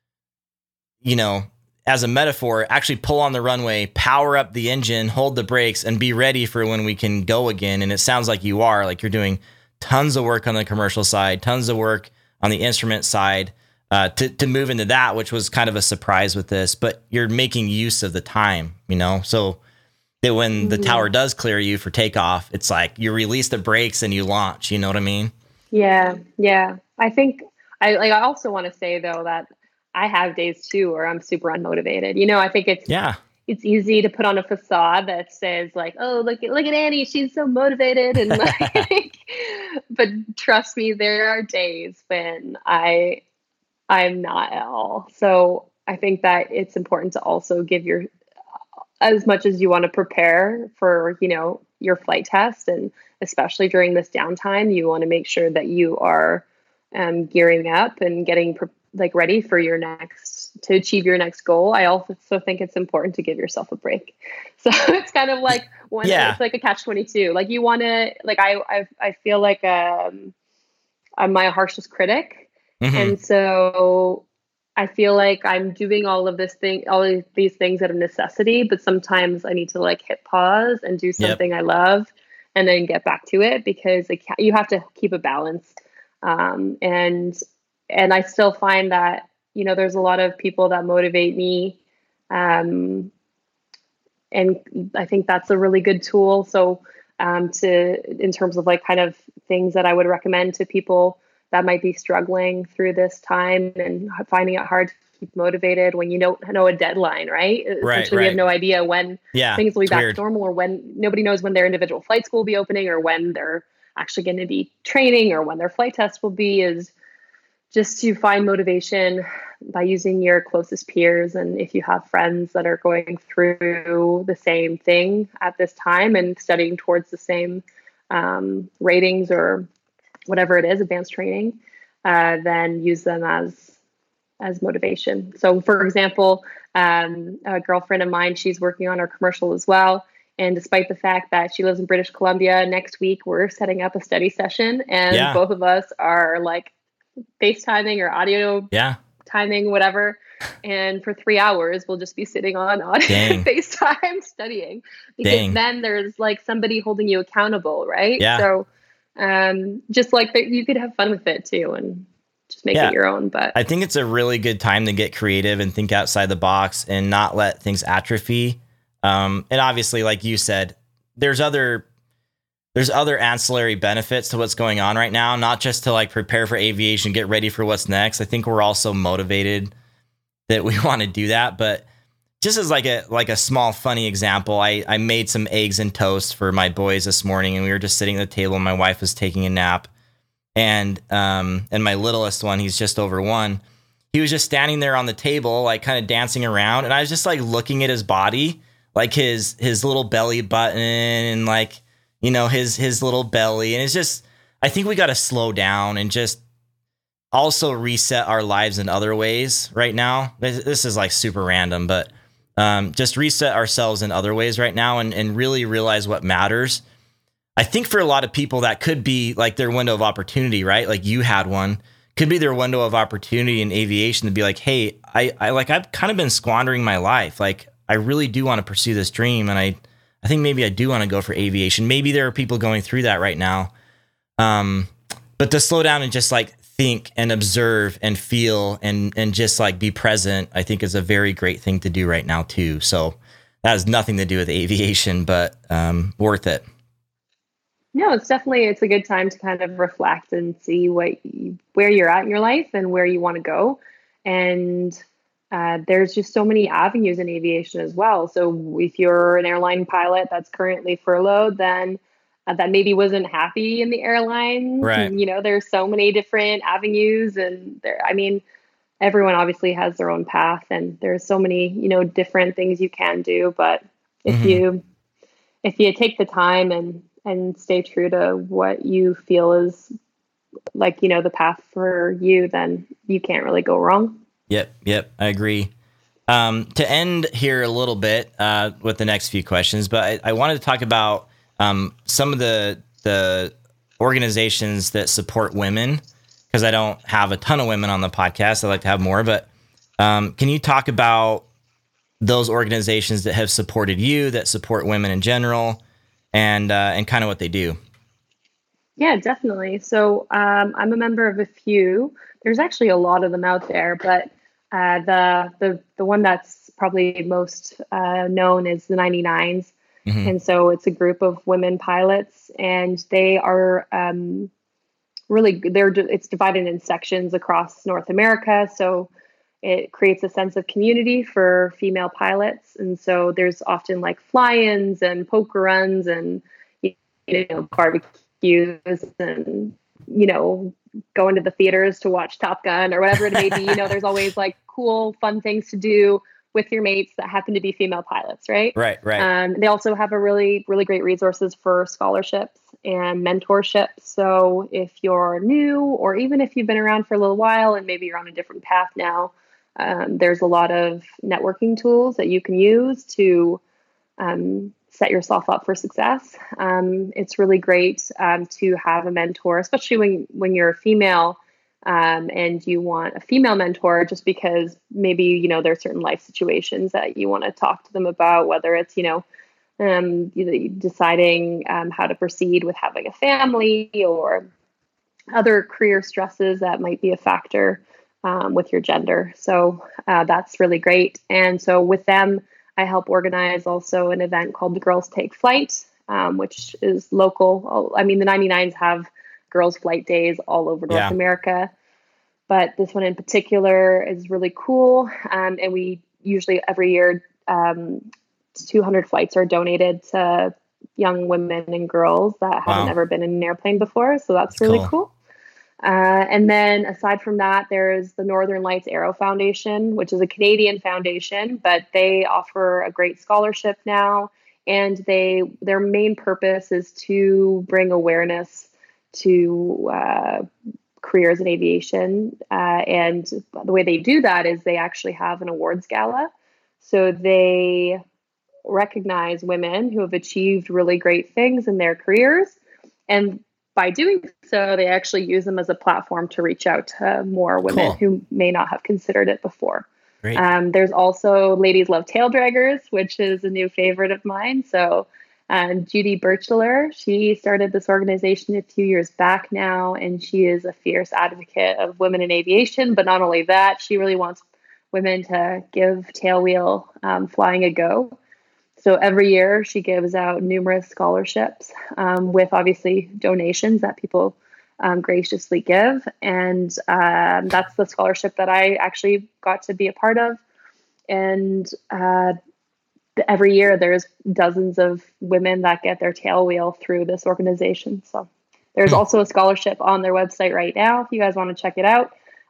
as a metaphor, actually pull on the runway, power up the engine, hold the brakes, and be ready for when we can go again. And it sounds like you are, like you're doing tons of work on the commercial side, tons of work on the instrument side, to move into that, which was kind of a surprise with this, but you're making use of the time, so that when the tower does clear you for takeoff, it's like you release the brakes and you launch, you know what I mean? Yeah. I think I also want to say though, that I have days too where I'm super unmotivated. I think it's easy to put on a facade that says like, oh, look at Annie, she's so motivated. And but trust me, there are days when I'm not at all. So I think that it's important to also give as much as you want to prepare for, your flight test. And especially during this downtime, you want to make sure that you are gearing up and getting ready for to achieve your next goal. I also think it's important to give yourself a break. So it's kind of like it's like a catch-22. Like you want to, like, I feel like I'm my harshest critic. And so I feel like I'm doing all of these things out of necessity, but sometimes I need to like hit pause and do something I love and then get back to it, because you have to keep a balance. And I still find that, there's a lot of people that motivate me. And I think that's a really good tool. So, in terms of like kind of things that I would recommend to people that might be struggling through this time and finding it hard to keep motivated when you don't know a deadline, right? Essentially, we have no idea when things will be back to normal, or when nobody knows when their individual flight school will be opening, or when they're actually going to be training, or when their flight test will be, is just to find motivation by using your closest peers. And if you have friends that are going through the same thing at this time and studying towards the same ratings or whatever it is, advanced training, then use them as motivation. So for example, a girlfriend of mine, she's working on her commercial as well. And despite the fact that she lives in British Columbia, next week we're setting up a study session, and both of us are like FaceTiming or audio timing, whatever. And for 3 hours, we'll just be sitting on FaceTime studying, because then there's like somebody holding you accountable, right? Yeah. So just like that, you could have fun with it too, and just make it your own. But I think it's a really good time to get creative and think outside the box and not let things atrophy. And obviously, like you said, there's other ancillary benefits to what's going on right now, not just to like prepare for aviation, get ready for what's next. I think we're also motivated that we want to do that. But just as like a small funny example, I made some eggs and toast for my boys this morning, and we were just sitting at the table and my wife was taking a nap, and my littlest one, he's just over 1. he was just standing there on the table, like kind of dancing around. And I was just like looking at his body, like his little belly button and like, you know, his little belly. And it's just, I think we got to slow down and just also reset our lives in other ways right now. This is like super random, but just reset ourselves in other ways right now and really realize what matters. I think for a lot of people that could be like their window of opportunity, right? Like you had one, could be their window of opportunity in aviation to be like, hey, I've kind of been squandering my life. Like I really do want to pursue this dream. And I think maybe I do want to go for aviation. Maybe there are people going through that right now. But to slow down and just like think and observe and feel and just like be present, I think is a very great thing to do right now too. So that has nothing to do with aviation, but worth it. No, it's a good time to kind of reflect and see where you're at in your life and where you want to go. And there's just so many avenues in aviation as well. So if you're an airline pilot that's currently furloughed, then that maybe wasn't happy in the airline, right? You know, there's so many different avenues, and everyone obviously has their own path, and there's so many, you know, different things you can do. But if you take the time and stay true to what you feel is like, you know, the path for you, then you can't really go wrong. Yep. I agree. To end here a little bit with the next few questions, but I wanted to talk about some of the organizations that support women, because I don't have a ton of women on the podcast. I'd like to have more, but can you talk about those organizations that have supported you, that support women in general, and kind of what they do? Yeah, definitely. So I'm a member of a few. There's actually a lot of them out there, but the one that's probably most known is the 99s. And so it's a group of women pilots, and they are it's divided in sections across North America. So it creates a sense of community for female pilots. And so there's often like fly-ins and poker runs and, you know, barbecues and, you know, going to the theaters to watch Top Gun or whatever it may be. You know, there's always like cool, fun things to do with your mates that happen to be female pilots, right? Right. They also have a really, really great resources for scholarships and mentorship. So if you're new, or even if you've been around for a little while and maybe you're on a different path now, there's a lot of networking tools that you can use to set yourself up for success. It's really great to have a mentor, especially when you're a female. And you want a female mentor, just because maybe, you know, there's certain life situations that you want to talk to them about, whether it's, you know, deciding how to proceed with having a family or other career stresses that might be a factor with your gender. So that's really great. And so with them, I help organize also an event called the Girls Take Flight, which is local. I mean, the 99s have girls' flight days all over North America, but this one in particular is really cool. And we usually every year, 200 flights are donated to young women and girls that haven't ever been in an airplane before. So that's really cool. And then aside from that, there's the Northern Lights Aero Foundation, which is a Canadian foundation, but they offer a great scholarship now. And their main purpose is to bring awareness to careers in aviation. And the way they do that is they actually have an awards gala. So they recognize women who have achieved really great things in their careers. And by doing so, they actually use them as a platform to reach out to more women who may not have considered it before. Great. There's also Ladies Love Tail Draggers, which is a new favorite of mine. So Judy Birchler, she started this organization a few years back now, and she is a fierce advocate of women in aviation. But not only that, she really wants women to give tailwheel flying a go. So every year she gives out numerous scholarships with obviously donations that people graciously give. And that's the scholarship that I actually got to be a part of. And every year there's dozens of women that get their tailwheel through this organization. So there's also a scholarship on their website right now if you guys want to check it out.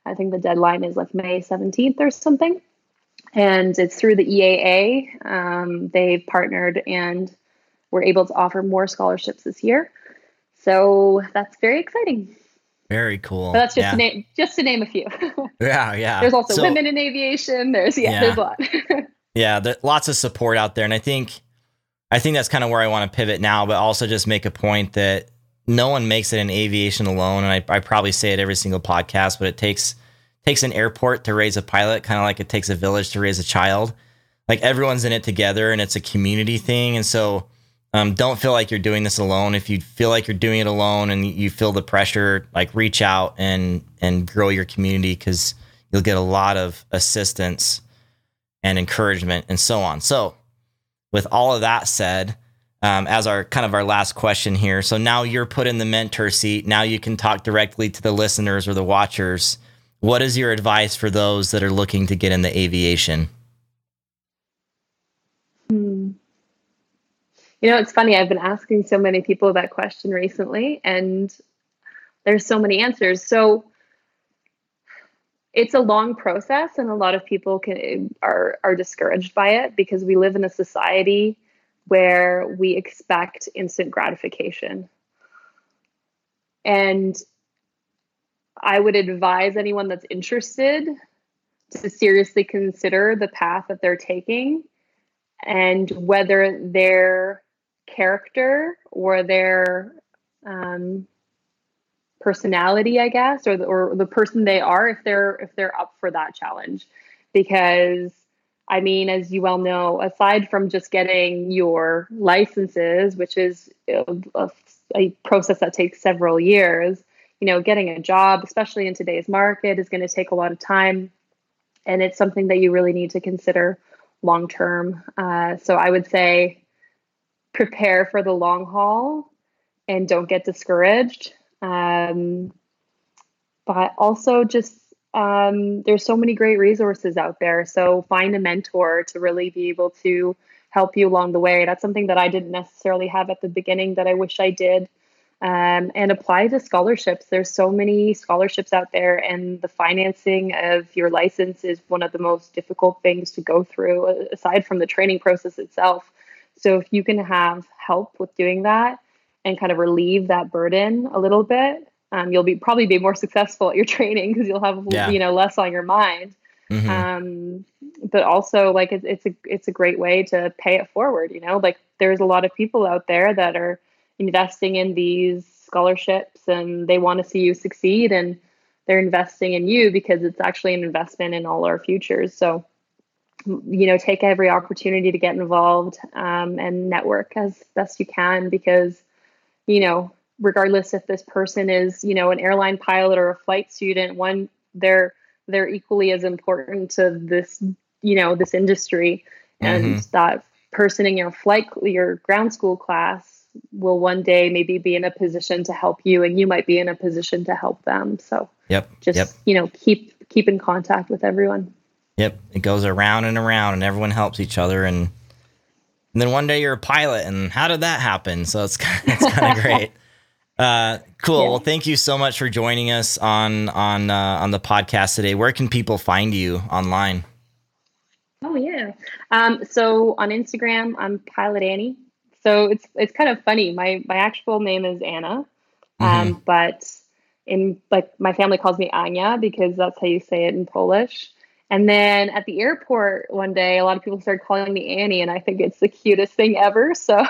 I think the deadline is like May 17th or something. And it's through the EAA. They've partnered and we're able to offer more scholarships this year. So that's very exciting. Very cool. But that's just to name a few. Yeah. There's also women in aviation. There's a lot. Yeah, lots of support out there. And I think that's kind of where I want to pivot now, but also just make a point that no one makes it in aviation alone. And I probably say it every single podcast, but it takes an airport to raise a pilot, kind of like it takes a village to raise a child. Like everyone's in it together and it's a community thing. And so don't feel like you're doing this alone. If you feel like you're doing it alone and you feel the pressure, like reach out and grow your community, because you'll get a lot of assistance and encouragement and so on. So with all of that said, as our last question here. So now you're put in the mentor seat. Now you can talk directly to the listeners or the watchers. What is your advice for those that are looking to get into aviation? It's funny. I've been asking so many people that question recently, and there's so many answers. So it's a long process, and a lot of people are discouraged by it because we live in a society where we expect instant gratification. And I would advise anyone that's interested to seriously consider the path that they're taking and whether their character or their personality, I guess, or the person they are, if they're up for that challenge. Because I mean, as you well know, aside from just getting your licenses, which is a process that takes several years, getting a job, especially in today's market, is going to take a lot of time. And it's something that you really need to consider long term. So I would say prepare for the long haul and don't get discouraged. But also just there's so many great resources out there. So find a mentor to really be able to help you along the way. That's something that I didn't necessarily have at the beginning that I wish I did. And apply to scholarships. There's so many scholarships out there, and the financing of your license is one of the most difficult things to go through, aside from the training process itself. So if you can have help with doing that and kind of relieve that burden a little bit, you'll probably be more successful at your training because you'll have less on your mind. Mm-hmm. But also, like it's a great way to pay it forward. Like there's a lot of people out there that are investing in these scholarships and they want to see you succeed, and they're investing in you because it's actually an investment in all our futures. So, take every opportunity to get involved and network as best you can, because, regardless if this person is, an airline pilot or a flight student, they're equally as important to this, this industry. And that person in your ground school class will one day maybe be in a position to help you, and you might be in a position to help them. So keep in contact with everyone. Yep. It goes around and around, and everyone helps each other. And then one day you're a pilot, and how did that happen? So it's kind of great. Cool. Yeah. Well, thank you so much for joining us on the podcast today. Where can people find you online? Oh yeah. So on Instagram, I'm Pilot Annie. So it's kind of funny. My actual name is Anna, but my family calls me Ania because that's how you say it in Polish. And then at the airport one day, a lot of people started calling me Annie, and I think it's the cutest thing ever. So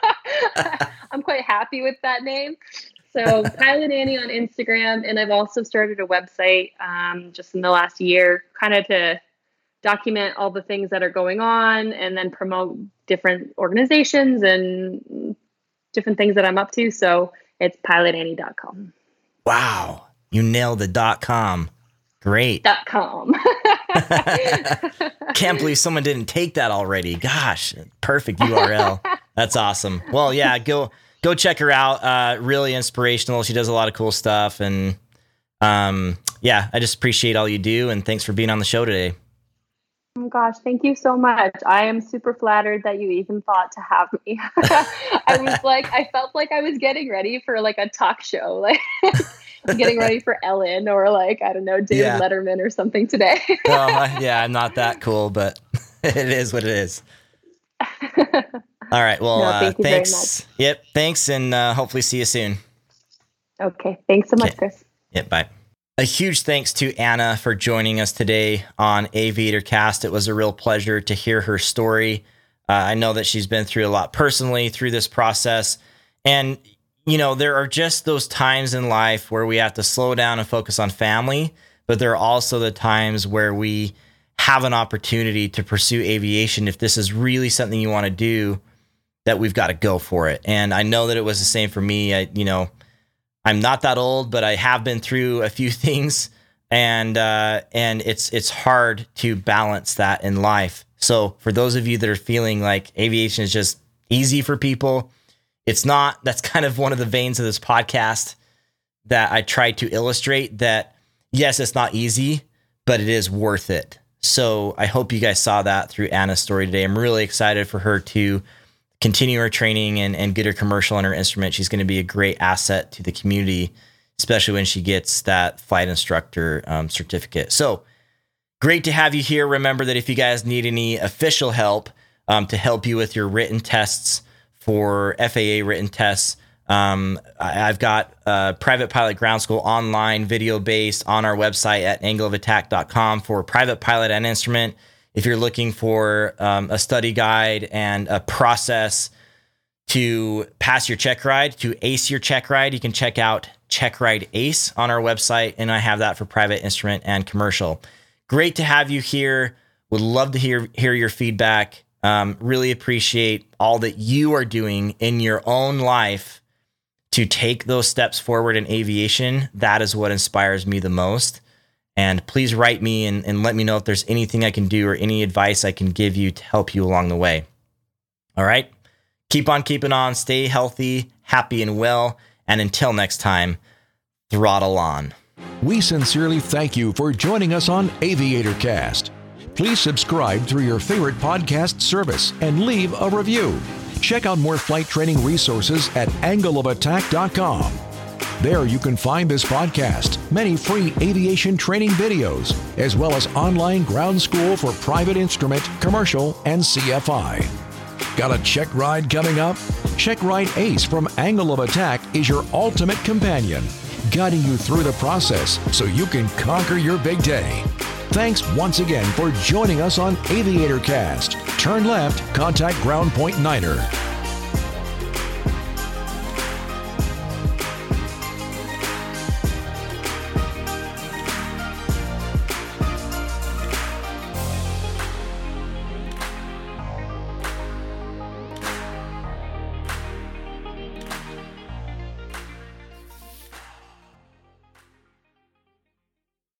I'm quite happy with that name. So Pilot Annie on Instagram, and I've also started a website just in the last year, kind of to document all the things that are going on and then promote different organizations and different things that I'm up to. So it's pilotannie.com. Wow. You nailed the .com. Great. .com. Can't believe someone didn't take that already. Gosh, perfect URL. That's awesome. Well, yeah, go check her out. Really inspirational. She does a lot of cool stuff. And I just appreciate all you do. And thanks for being on the show today. Oh gosh, thank you so much. I am super flattered that you even thought to have me. I felt like I was getting ready for like a talk show. Like getting ready for Ellen or like, I don't know, David Letterman or something today. Well, yeah, I'm not that cool, but it is what it is. All right. Well, thank you thanks. very much. Yep. Thanks. And hopefully see you soon. Okay. Thanks so much, Chris. Yep. Bye. A huge thanks to Anna for joining us today on Aviator Cast. It was a real pleasure to hear her story. I know that she's been through a lot personally through this process. And, you know, there are just those times in life where we have to slow down and focus on family, but there are also the times where we have an opportunity to pursue aviation. If this is really something you want to do, that we've got to go for it. And I know that it was the same for me. I'm not that old, but I have been through a few things, and it's hard to balance that in life. So for those of you that are feeling like aviation is just easy for people, it's not. That's kind of one of the veins of this podcast that I try to illustrate that, yes, it's not easy, but it is worth it. So I hope you guys saw that through Anna's story today. I'm really excited for her to continue her training and get her commercial on her instrument. She's going to be a great asset to the community, especially when she gets that flight instructor certificate. So great to have you here. Remember that if you guys need any official help to help you with your written tests for FAA written tests, I've got Private Pilot Ground School online video based on our website at angleofattack.com for private pilot and instrument. If you're looking for a study guide and a process to pass your check ride, to ace your check ride, you can check out Check Ride Ace on our website, and I have that for private instrument and commercial. Great to have you here. Would love to hear your feedback. Really appreciate all that you are doing in your own life to take those steps forward in aviation. That is what inspires me the most. And please write me and let me know if there's anything I can do or any advice I can give you to help you along the way. All right. Keep on keeping on. Stay healthy, happy, and well. And until next time, throttle on. We sincerely thank you for joining us on Aviator Cast. Please subscribe through your favorite podcast service and leave a review. Check out more flight training resources at angleofattack.com. There you can find this podcast, many free aviation training videos, as well as online ground school for private instrument, commercial, and CFI. Got a check ride coming up? Check Ride Ace from Angle of Attack is your ultimate companion, guiding you through the process so you can conquer your big day. Thanks once again for joining us on Aviator Cast. Turn left, contact Ground Point Niner.